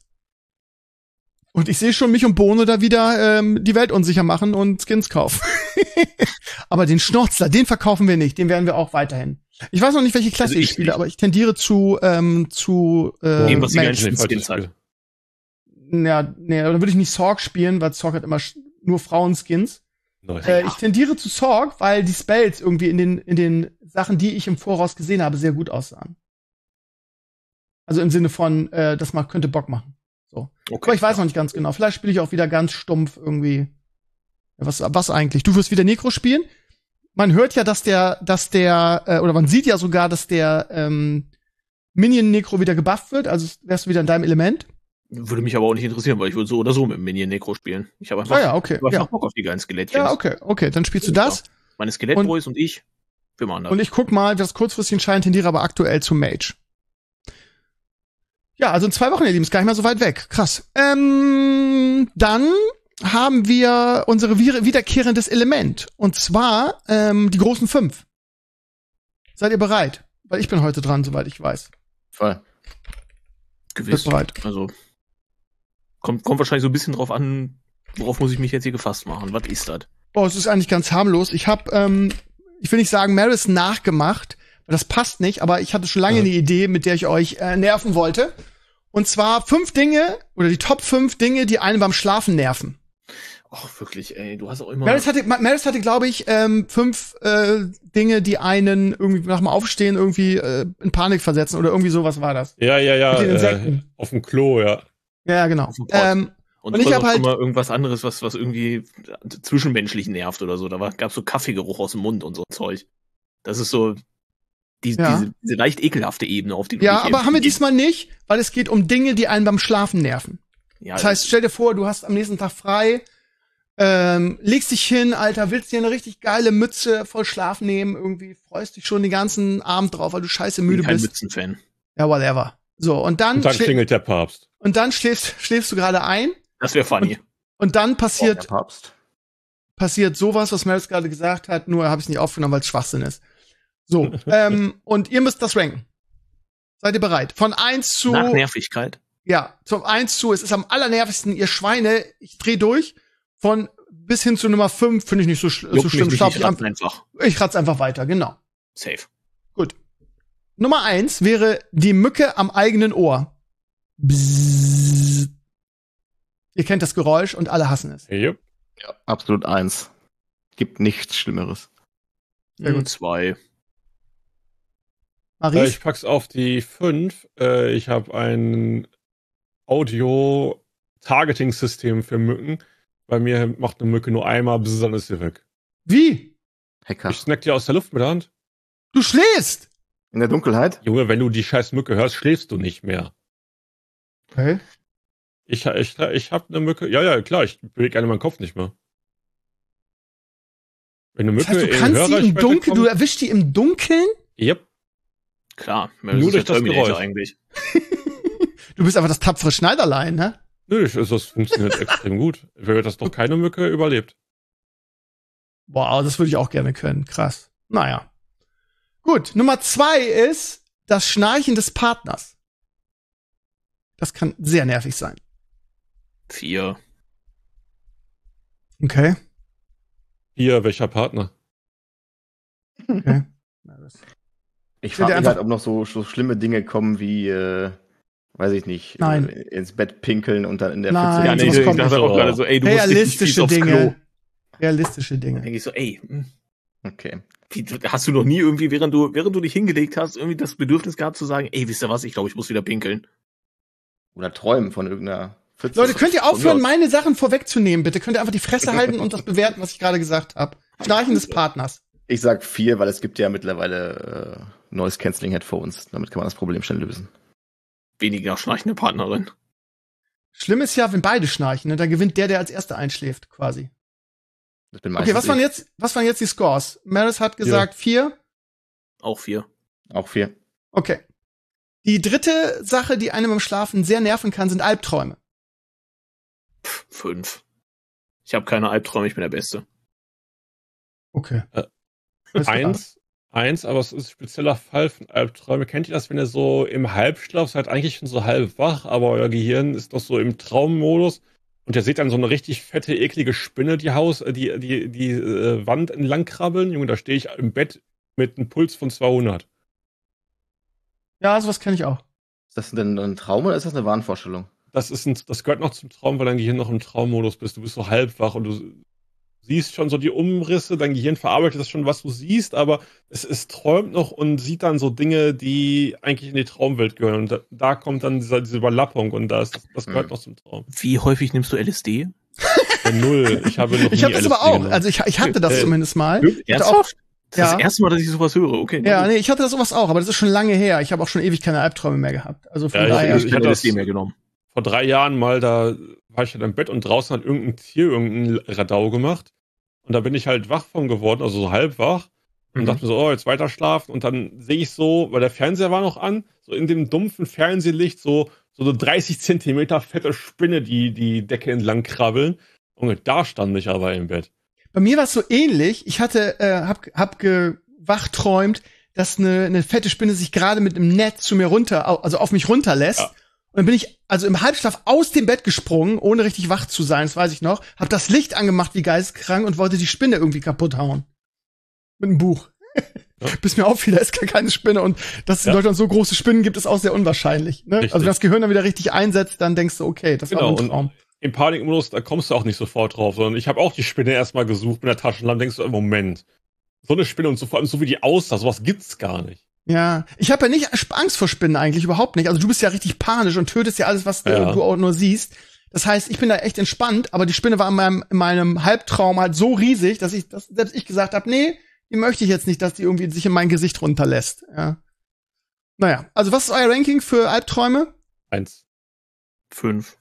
Und ich sehe schon mich und Bohne da wieder ähm, die Welt unsicher machen und Skins kaufen. Aber den Schnotzler, den verkaufen wir nicht. Den werden wir auch weiterhin. Ich weiß noch nicht, welche Klasse Also ich ich spiele, nicht. aber ich tendiere zu ähm, zu äh, Dem, was die Mage. Menschen- Nee, falsches Skins halt. Spiel. Ja, nee, dann würde ich nicht Sorg spielen, weil Sorg hat immer sch- nur Frauenskins. Nice. Äh, ich tendiere zu Sorg, weil die Spells irgendwie in den, in den Sachen, die ich im Voraus gesehen habe, sehr gut aussahen. Also im Sinne von, äh, das mal, könnte Bock machen. So. Okay. Aber ich weiß noch nicht ganz genau. Vielleicht spiele ich auch wieder ganz stumpf irgendwie. Ja, was, was eigentlich? Du wirst wieder Necro spielen? Man hört ja, dass der, dass der, äh, oder man sieht ja sogar, dass der ähm, Minion Necro wieder gebufft wird. Also wärst du wieder in deinem Element. Würde mich aber auch nicht interessieren, weil ich würde so oder so mit dem Minion Necro spielen. Ich habe einfach, Ah ja, okay. ich hab einfach Ja, Bock auf die geilen Skelettchen. ja okay, okay. Dann spielst du das. Meine Skelettboys und, und ich, wir machen das. Und ich guck mal, wie das kurzfristig entscheidend tendiere, aber aktuell zu Mage. Ja, also in zwei Wochen, ihr Lieben, ist gar nicht mehr so weit weg. Krass. Ähm, dann haben wir unsere wieder- wiederkehrendes Element. Und zwar ähm, die großen fünf. Seid ihr bereit? Weil ich bin heute dran, soweit ich weiß. Voll. Gewiss. Bist bereit? Also, kommt, kommt wahrscheinlich so ein bisschen drauf an, worauf muss ich mich jetzt hier gefasst machen. Was ist das? Oh, es ist eigentlich ganz harmlos. Ich habe, ähm, ich will nicht sagen, Maris nachgemacht, weil das passt nicht, aber ich hatte schon lange Ja. eine Idee, mit der ich euch äh, nerven wollte. Und zwar fünf Dinge oder die Top fünf Dinge, die einen beim Schlafen nerven. Ach, wirklich, ey, du hast auch immer. Maris hatte, Ma- Maris hatte, glaube ich, ähm, fünf äh, Dinge, die einen irgendwie nach dem Aufstehen irgendwie äh, in Panik versetzen oder irgendwie sowas war das. Ja, ja, ja. Mit den Äh, Insekten. auf dem Klo, ja. Ja, ja, genau. Auf dem Pott. Ähm, und, und ich ich hab habe halt- immer irgendwas anderes, was, was irgendwie zwischenmenschlich nervt oder so. Da war, gab's so Kaffeegeruch aus dem Mund und so Zeug. Das ist so die, Ja. diese, diese leicht ekelhafte Ebene, auf die du ja, dich aber eben haben wir begibst. diesmal nicht, weil es geht um Dinge, die einen beim Schlafen nerven. Ja, Das heißt, stell dir vor, du hast am nächsten Tag frei, ähm, legst dich hin, Alter, willst dir eine richtig geile Mütze voll Schlaf nehmen, irgendwie freust dich schon den ganzen Abend drauf, weil du scheiße ich bin müde kein bist. Mützenfan. Ja, whatever. So, und dann, Und dann schlä- klingelt der Papst. und dann schläfst, schläfst du gerade ein Das wäre funny. und dann Der passiert, Papst. passiert sowas, was Maris gerade gesagt hat, nur habe ich es nicht aufgenommen, weil es Schwachsinn ist. So, ähm, und ihr müsst das ranken. Seid ihr bereit? Von eins zu, Nach Nervigkeit. ja, zum eins zu, es ist am allernervigsten, ihr Schweine, ich dreh durch, von bis hin zu Nummer fünf finde ich nicht so, sch so Juckt schlimm. mich Ich, glaub, nicht, ich, ratzt am- einfach. ich rat's einfach weiter, genau. Safe. Gut. Nummer eins wäre die Mücke am eigenen Ohr. Bzzzt. Ihr kennt das Geräusch und alle hassen es. Yep. Ja, absolut eins. Gibt nichts Schlimmeres. Sehr gut. Hm, zwei. Äh, Maries? ich pack's auf die fünf. Äh, ich habe ein Audio-Targeting-System für Mücken. Bei mir macht eine Mücke nur einmal, bis dann ist sie weg. Wie? Hacker. Ich snack die aus der Luft mit der Hand. Du schläfst! In der Dunkelheit? Junge, wenn du die scheiß Mücke hörst, schläfst du nicht mehr. Okay. Ich, ich, ich hab eine Mücke. Ja, ja, klar, ich bewege gerne meinen Kopf nicht mehr. Wenn eine Das Mücke heißt, du in kannst sie im Hörreichweite Dunkeln, du kommt- erwischst die im Dunkeln? Yep. Klar, Nur das ist durch der das Terminator Geräusch. eigentlich. Du bist einfach das tapfere Schneiderlein, ne? Nö, ich- also, das funktioniert extrem gut. Wer das doch keine Mücke überlebt. Wow, das würde ich auch gerne können. Krass. Naja. Gut, Nummer zwei ist das Schnarchen des Partners. Das kann sehr nervig sein. Vier. Okay. Hier, welcher Partner? Okay. Ja, das- Ich Ja, frage der mich halt, einfach- ob noch so, so schlimme Dinge kommen wie, äh, weiß ich nicht, Nein. äh, ins Bett pinkeln und dann in der Nein, Pfütze Ja, Nein, nee, sowas ich kommt dachte nicht. auch gerade so, ey, du musst nicht Realistische fies aufs Klo. Dinge. Realistische Dann Dinge. denke ich so, ey, hm, Okay. wie, hast du noch nie irgendwie, während du, während du dich hingelegt hast, irgendwie das Bedürfnis gehabt zu sagen, ey, wisst ihr was, ich glaube, ich muss wieder pinkeln. Oder träumen von irgendeiner Pfütze. Leute, könnt ihr Von aufhören, mir aus. meine Sachen vorwegzunehmen, bitte? Könnt ihr einfach die Fresse halten und das bewerten, was ich gerade gesagt habe? Schnarchen des Partners. Ich sag vier, weil es gibt ja mittlerweile äh, Noise Cancelling Headphones. Damit kann man das Problem schnell lösen. Weniger schnarchende Partnerin. Schlimm ist ja, wenn beide schnarchen, ne? Dann gewinnt der, der als Erster einschläft, quasi. Das bin Okay, meistens was waren ich. jetzt, was waren jetzt die Scores? Maris hat gesagt vier. Auch vier. Auch vier. Okay. Die dritte Sache, die einem beim Schlafen sehr nerven kann, sind Albträume. Pff, fünf. Ich habe keine Albträume, ich bin der Beste. Okay. Äh, Alles klar. Eins, eins, aber es ist ein spezieller Fall von Albträume. Kennt ihr das, wenn ihr so im Halbschlaf seid, eigentlich schon so halb wach, aber euer Gehirn ist noch so im Traummodus und ihr seht dann so eine richtig fette, eklige Spinne die Haus, äh, die, die, die äh, Wand entlang krabbeln. Junge, da stehe ich im Bett mit einem Puls von zweihundert. Ja, sowas kenne ich auch. Ist das denn ein Traum oder ist das eine Wahnvorstellung? Das ist ein, das gehört noch zum Traum, weil dein Gehirn noch im Traummodus bist. Du bist so halb wach und du siehst schon so die Umrisse, dein Gehirn verarbeitet das schon, was du siehst, aber es, es träumt noch und sieht dann so Dinge, die eigentlich in die Traumwelt gehören. Und da, da kommt dann dieser, diese Überlappung und das, das gehört Mhm. noch zum Traum. Wie häufig nimmst du L S D? Äh, null. Ich habe noch Ich nie habe das L S D aber auch. genommen. Also ich, ich hatte das Äh, zumindest mal. Wirklich? Ich hatte auch, Ernsthaft? Das ist Ja. das erste Mal, dass ich sowas höre. Okay. ja, nee, ich hatte das sowas auch, aber das ist schon lange her. Ich habe auch schon ewig keine Albträume mehr gehabt. Also von Ja, ich- daher. ich, ich ich hatte L S D das- mehr genommen. Vor drei Jahren mal, da war ich halt im Bett und draußen hat irgendein Tier irgendein Radau gemacht. Und da bin ich halt wach von geworden, also so halb wach. Und Mhm. dachte mir so, oh, jetzt weiter schlafen. Und dann sehe ich so, weil der Fernseher war noch an, so in dem dumpfen Fernsehlicht so, so eine dreißig Zentimeter fette Spinne, die die Decke entlang krabbeln. Und da stand ich aber im Bett. Bei mir war es so ähnlich. Ich hatte, äh, hab, hab gewachtträumt, dass eine, eine fette Spinne sich gerade mit einem Netz zu mir runter, au- also auf mich runterlässt. Ja. Und dann bin ich also im Halbschlaf aus dem Bett gesprungen, ohne richtig wach zu sein, das weiß ich noch. Hab das Licht angemacht wie geisteskrank und wollte die Spinne irgendwie kaputt hauen. Mit einem Buch. Ja. Bis mir auffiel, da ist gar keine Spinne. Und dass es in Ja. Deutschland so große Spinnen gibt, ist auch sehr unwahrscheinlich. Ne? Richtig. Also wenn das Gehirn dann wieder richtig einsetzt, dann denkst du, okay, das Genau, war und- ein Traum. Im Panikmodus, da kommst du auch nicht sofort drauf, sondern ich habe auch die Spinne erstmal gesucht mit der Taschenlampe, denkst du, Moment, so eine Spinne und so, vor allem so wie die aussah, sowas gibt's gar nicht. Ja, ich habe ja nicht Angst vor Spinnen eigentlich, überhaupt nicht. Also du bist ja richtig panisch und tötest ja alles, was du- Ja. du auch nur siehst. Das heißt, ich bin da echt entspannt, aber die Spinne war in meinem, in meinem Halbtraum halt so riesig, dass ich, dass selbst ich gesagt habe, nee, die möchte ich jetzt nicht, dass die irgendwie sich in mein Gesicht runterlässt. Ja. Naja, also was ist euer Ranking für Albträume? Eins. Fünf.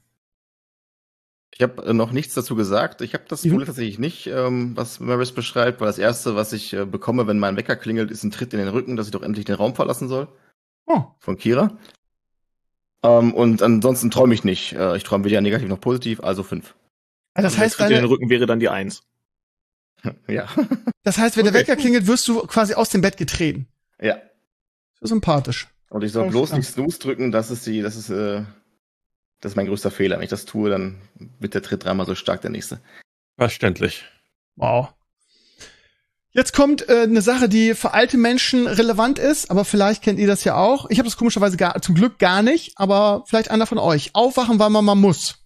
Ich habe äh, noch nichts dazu gesagt. Ich habe das Mhm. Problem tatsächlich nicht, ähm, was Maris beschreibt, weil das Erste, was ich äh, bekomme, wenn mein Wecker klingelt, ist ein Tritt in den Rücken, dass ich doch endlich den Raum verlassen soll. Oh, Von Kira. Ähm, und ansonsten träume ich nicht. Äh, ich träume weder negativ noch positiv, also fünf. also das Und heißt, der Tritt in den deine, Rücken wäre dann die Eins. Ja. das heißt, wenn der Okay. Wecker klingelt, wirst du quasi aus dem Bett getreten. Ja. So sympathisch. Und ich soll Alles bloß klar. nicht Snooze drücken, das ist die, das ist, äh, das ist mein größter Fehler. Wenn ich das tue, dann wird der Tritt dreimal so stark, der nächste. Verständlich. Wow. Jetzt kommt äh, eine Sache, die für alte Menschen relevant ist, aber vielleicht kennt ihr das ja auch. Ich habe das komischerweise gar, zum Glück gar nicht, aber vielleicht einer von euch. Aufwachen, weil man mal muss.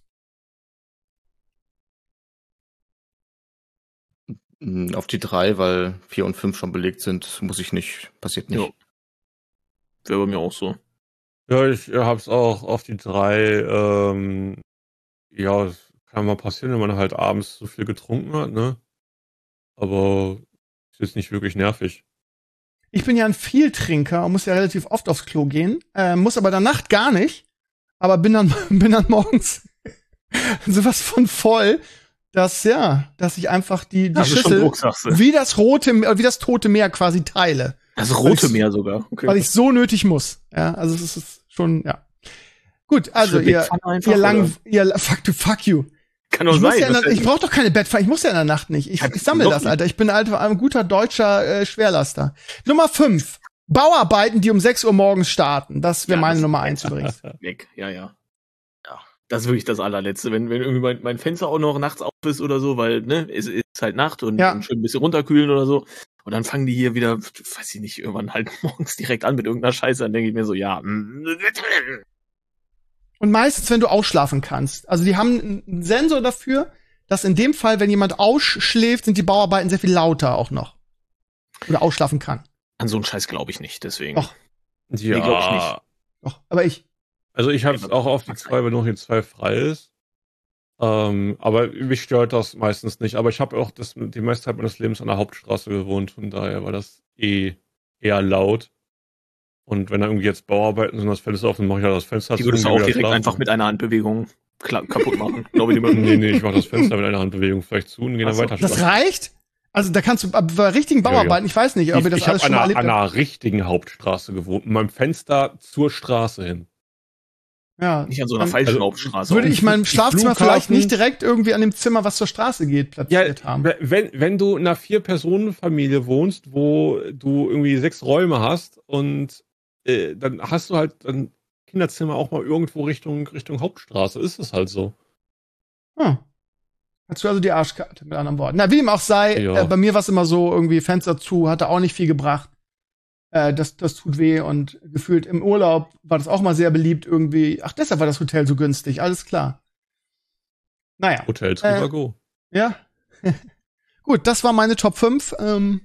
Mm, Auf die drei, weil vier und fünf schon belegt sind, muss ich nicht, passiert nicht. Ja. Wäre bei mir auch so. Ja, ich äh, hab's auch auf die drei, ähm, ja, das kann mal passieren, wenn man halt abends so viel getrunken hat, ne? Aber ist jetzt nicht wirklich nervig. ich bin ja ein Vieltrinker und muss ja relativ oft aufs Klo gehen, äh, muss aber der Nacht gar nicht, aber bin dann, bin dann morgens sowas von voll, dass, ja, dass ich einfach die, die Das ist schon Schüssel Druck, sagst du. wie das rote, äh, wie das Tote Meer quasi teile. Das Rote Weil ich- Meer sogar. Okay. Weil ich so nötig muss. Ja, also es ist schon, ja. Gut, also Schön ihr, Pfanne einfach, ihr lang, oder? ihr, fuck du, fuck you. Kann doch Ich, muss sein. ja in was der, ich denn? brauche doch keine Bettpfanne, ich muss ja in der Nacht nicht. Ich, Ja, ich sammle noch das, nicht. Alter. Ich bin halt ein guter deutscher äh, Schwerlaster. Nummer fünf. Bauarbeiten, die um sechs Uhr morgens starten. Das wäre Ja, meine das- Nummer eins übrigens. Weg, ja, ja. Ja. Das ist wirklich das allerletzte. Wenn, wenn irgendwie mein, mein Fenster auch noch nachts auf ist oder so, weil, ne, es ist halt Nacht und, Ja. und schön ein bisschen runterkühlen oder so. Und dann fangen die hier wieder, weiß ich nicht, irgendwann halt morgens direkt an mit irgendeiner Scheiße. Dann denke ich mir so, ja. mm, Und meistens, wenn du ausschlafen kannst. Also die haben einen Sensor dafür, dass in dem Fall, wenn jemand ausschläft, sind die Bauarbeiten sehr viel lauter auch noch. Oder ausschlafen kann. An so einen Scheiß glaube ich nicht, deswegen. Doch. Ja, Nee, glaub ich nicht. Doch, aber ich. also ich habe es auch auf die zwei, wenn noch die zwei frei ist. Ähm, aber mich stört das meistens nicht. Aber ich habe auch das, die meiste Zeit meines Lebens an der Hauptstraße gewohnt. Von daher war das eh eher laut. Und wenn da irgendwie jetzt Bauarbeiten sind, das Fenster offen, mache ich halt das Fenster Die zu würdest du und auch geh wieder direkt schlafen. einfach mit einer Handbewegung kla- kaputt machen. Glaube ich, die Nee, nee, ich mache das Fenster mit einer Handbewegung vielleicht zu und gehe dann Ach so, weiter Das schlafen. reicht? Also da kannst du aber bei richtigen Ja, ja. Bauarbeiten, ich weiß nicht, ob ihr Ich, das ich alles habe schon an, mal einer- erlebt an habt. einer richtigen Hauptstraße gewohnt, mit meinem Fenster zur Straße hin. Ja. Nicht an so einer Dann falschen also, Hauptstraße. würde ich mein Die Schlafzimmer Flughafen- vielleicht nicht direkt irgendwie an dem Zimmer, was zur Straße geht, Ja, platziert haben. wenn, wenn du in einer Vier-Personen-Familie wohnst, wo du irgendwie sechs Räume hast und äh, dann hast du halt ein Kinderzimmer auch mal irgendwo Richtung, Richtung Hauptstraße, ist es halt so. Hm. Hast du also die Arschkarte, mit anderen Worten. Na, wie dem auch sei, Ja. äh, bei mir war es immer so, irgendwie Fenster zu, hatte auch nicht viel gebracht. Äh, das, das tut weh und gefühlt im Urlaub war das auch mal sehr beliebt irgendwie. Ach, deshalb war das Hotel so günstig, alles klar. Naja, Hotels Äh, äh, go. ja. Gut, das war meine Top fünf. Ähm,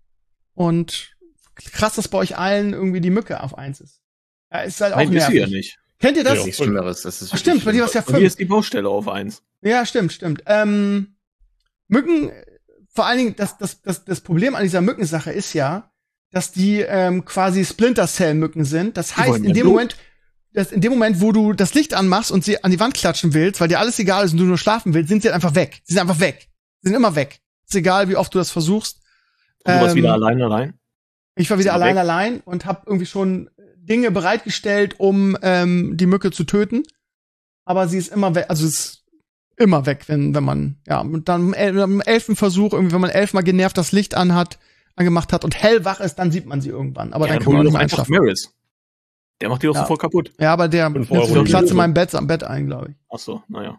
und krass, dass bei euch allen irgendwie die Mücke auf eins ist. Ja, ist halt auch Nein, ist nervig. sie ja nicht. Kennt ihr das? Ja. Nichts Schlimmeres. Das ist Ach, stimmt, bei dir war es ja Und hier fünf. ist die Baustelle auf eins. Ja, stimmt, stimmt. Ähm, Mücken, vor allen Dingen, das, das, das, das Problem an dieser Mückensache ist ja, dass die ähm, quasi Splinter Cell Mücken sind. Das Die heißt, wollen in ja dem Blut. Moment, dass in dem Moment, wo du das Licht anmachst und sie an die Wand klatschen willst, weil dir alles egal ist und du nur schlafen willst, sind sie halt einfach weg. Sie sind einfach weg. Sie sind immer weg. Ist egal, wie oft du das versuchst. Und du warst Ähm, wieder alleine rein. Ich war wieder Sind allein weg. allein und habe irgendwie schon Dinge bereitgestellt, um ähm, die Mücke zu töten. Aber sie ist immer weg, also es ist immer weg, wenn wenn man ja und dann im El- im elften Versuch irgendwie, wenn man elfmal genervt das Licht anhat, angemacht hat und hellwach ist, dann sieht man sie irgendwann. Aber Ja, dann dann kann man hol auch dir nicht doch mehr einfach einschlafen. Maris. Der macht die doch Ja. sofort kaputt. Ja, aber der Fünf nimmt Euro so die Platz in Lösung. meinem Bett am Bett ein, glaube ich. Ach so, naja.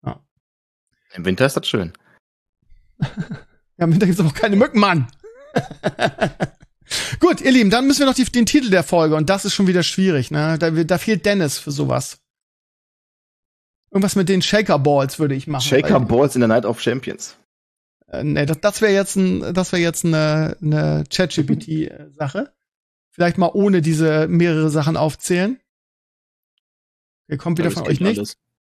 Im Winter ist das schön. Ja, im Winter gibt's aber auch keine Mücken, Mann. Gut, ihr Lieben, dann müssen wir noch die, den Titel der Folge und das ist schon wieder schwierig, ne? Da, da fehlt Dennis für sowas. Irgendwas mit den Shaker Balls würde ich machen. Shaker weil- Balls in the Night of Champions. Äh, nee, das, das wäre jetzt ein, das wäre jetzt eine, eine ChatGPT-Sache. Vielleicht mal ohne diese mehrere Sachen aufzählen. Hier kommt wieder Maris von euch kennt nicht. alles.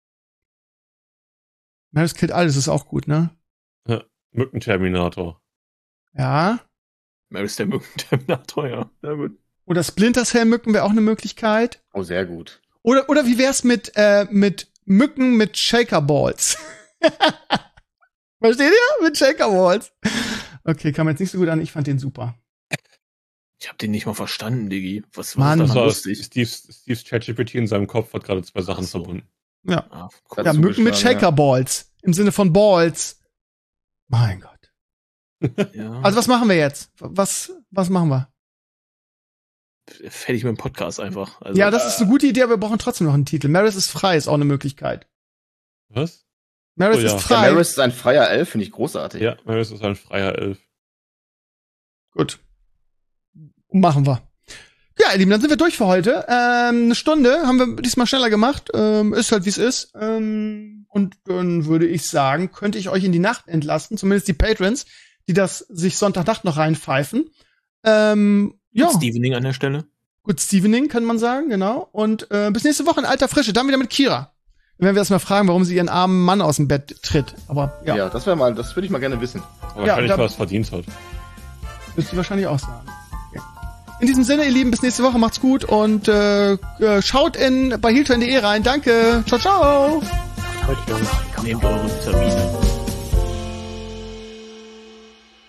Maris killt alles, ist auch gut, ne? Mückenterminator. Ja. Maris der Mückenterminator, ja. Ja, gut. Oder Splinter Cell Mücken wäre auch eine Möglichkeit. Oh, sehr gut. Oder, oder wie wär's mit, äh, mit Mücken mit Shaker Balls? Versteht ihr? Mit Shaker Balls. Okay, kam jetzt nicht so gut an. Ich fand den super. Ich hab den nicht mal verstanden, Diggi. Was Mann. war Das daran war lustig? Steve's, Steve's ChatGPT in seinem Kopf hat gerade zwei Sachen Ach so. verbunden. Ja. Ah, Ja, Ja, Mücken mit zugeschlagen, Shaker Balls. Im Sinne von Balls. Mein Gott. ja. Also was machen wir jetzt? Was, was machen wir? Fertig mit dem Podcast einfach. Also, Ja, das ist eine gute Idee, aber wir brauchen trotzdem noch einen Titel. Maris ist frei, ist auch eine Möglichkeit. Was? Maris Oh ja. ist Der frei. Maris ist ein freier Elf, finde ich großartig. Ja, Maris ist ein freier Elf. Gut. Machen wir. Ja, ihr Lieben, dann sind wir durch für heute. Ähm, eine Stunde haben wir diesmal schneller gemacht. Ähm, ist halt, wie es ist. Ähm, und dann würde ich sagen, könnte ich euch in die Nacht entlassen. Zumindest die Patrons, die das sich Sonntagnacht noch reinpfeifen. Ähm, ja, Gut Stevening an der Stelle. gut Stevening, kann man sagen, genau. Und äh, bis nächste Woche in alter Frische. Dann wieder mit Kira. Dann werden wir erstmal fragen, warum sie ihren armen Mann aus dem Bett tritt. Aber ja, Ja, das wäre mal, das würde ich mal gerne wissen. Aber Ja, wahrscheinlich, da- weil er es verdient hat. müsst ihr wahrscheinlich auch sagen. Okay. In diesem Sinne, ihr Lieben, bis nächste Woche. Macht's gut und äh, schaut in bei heeltrain punkt de rein. Danke. Ciao, ciao. Nehmt eure Vitamine.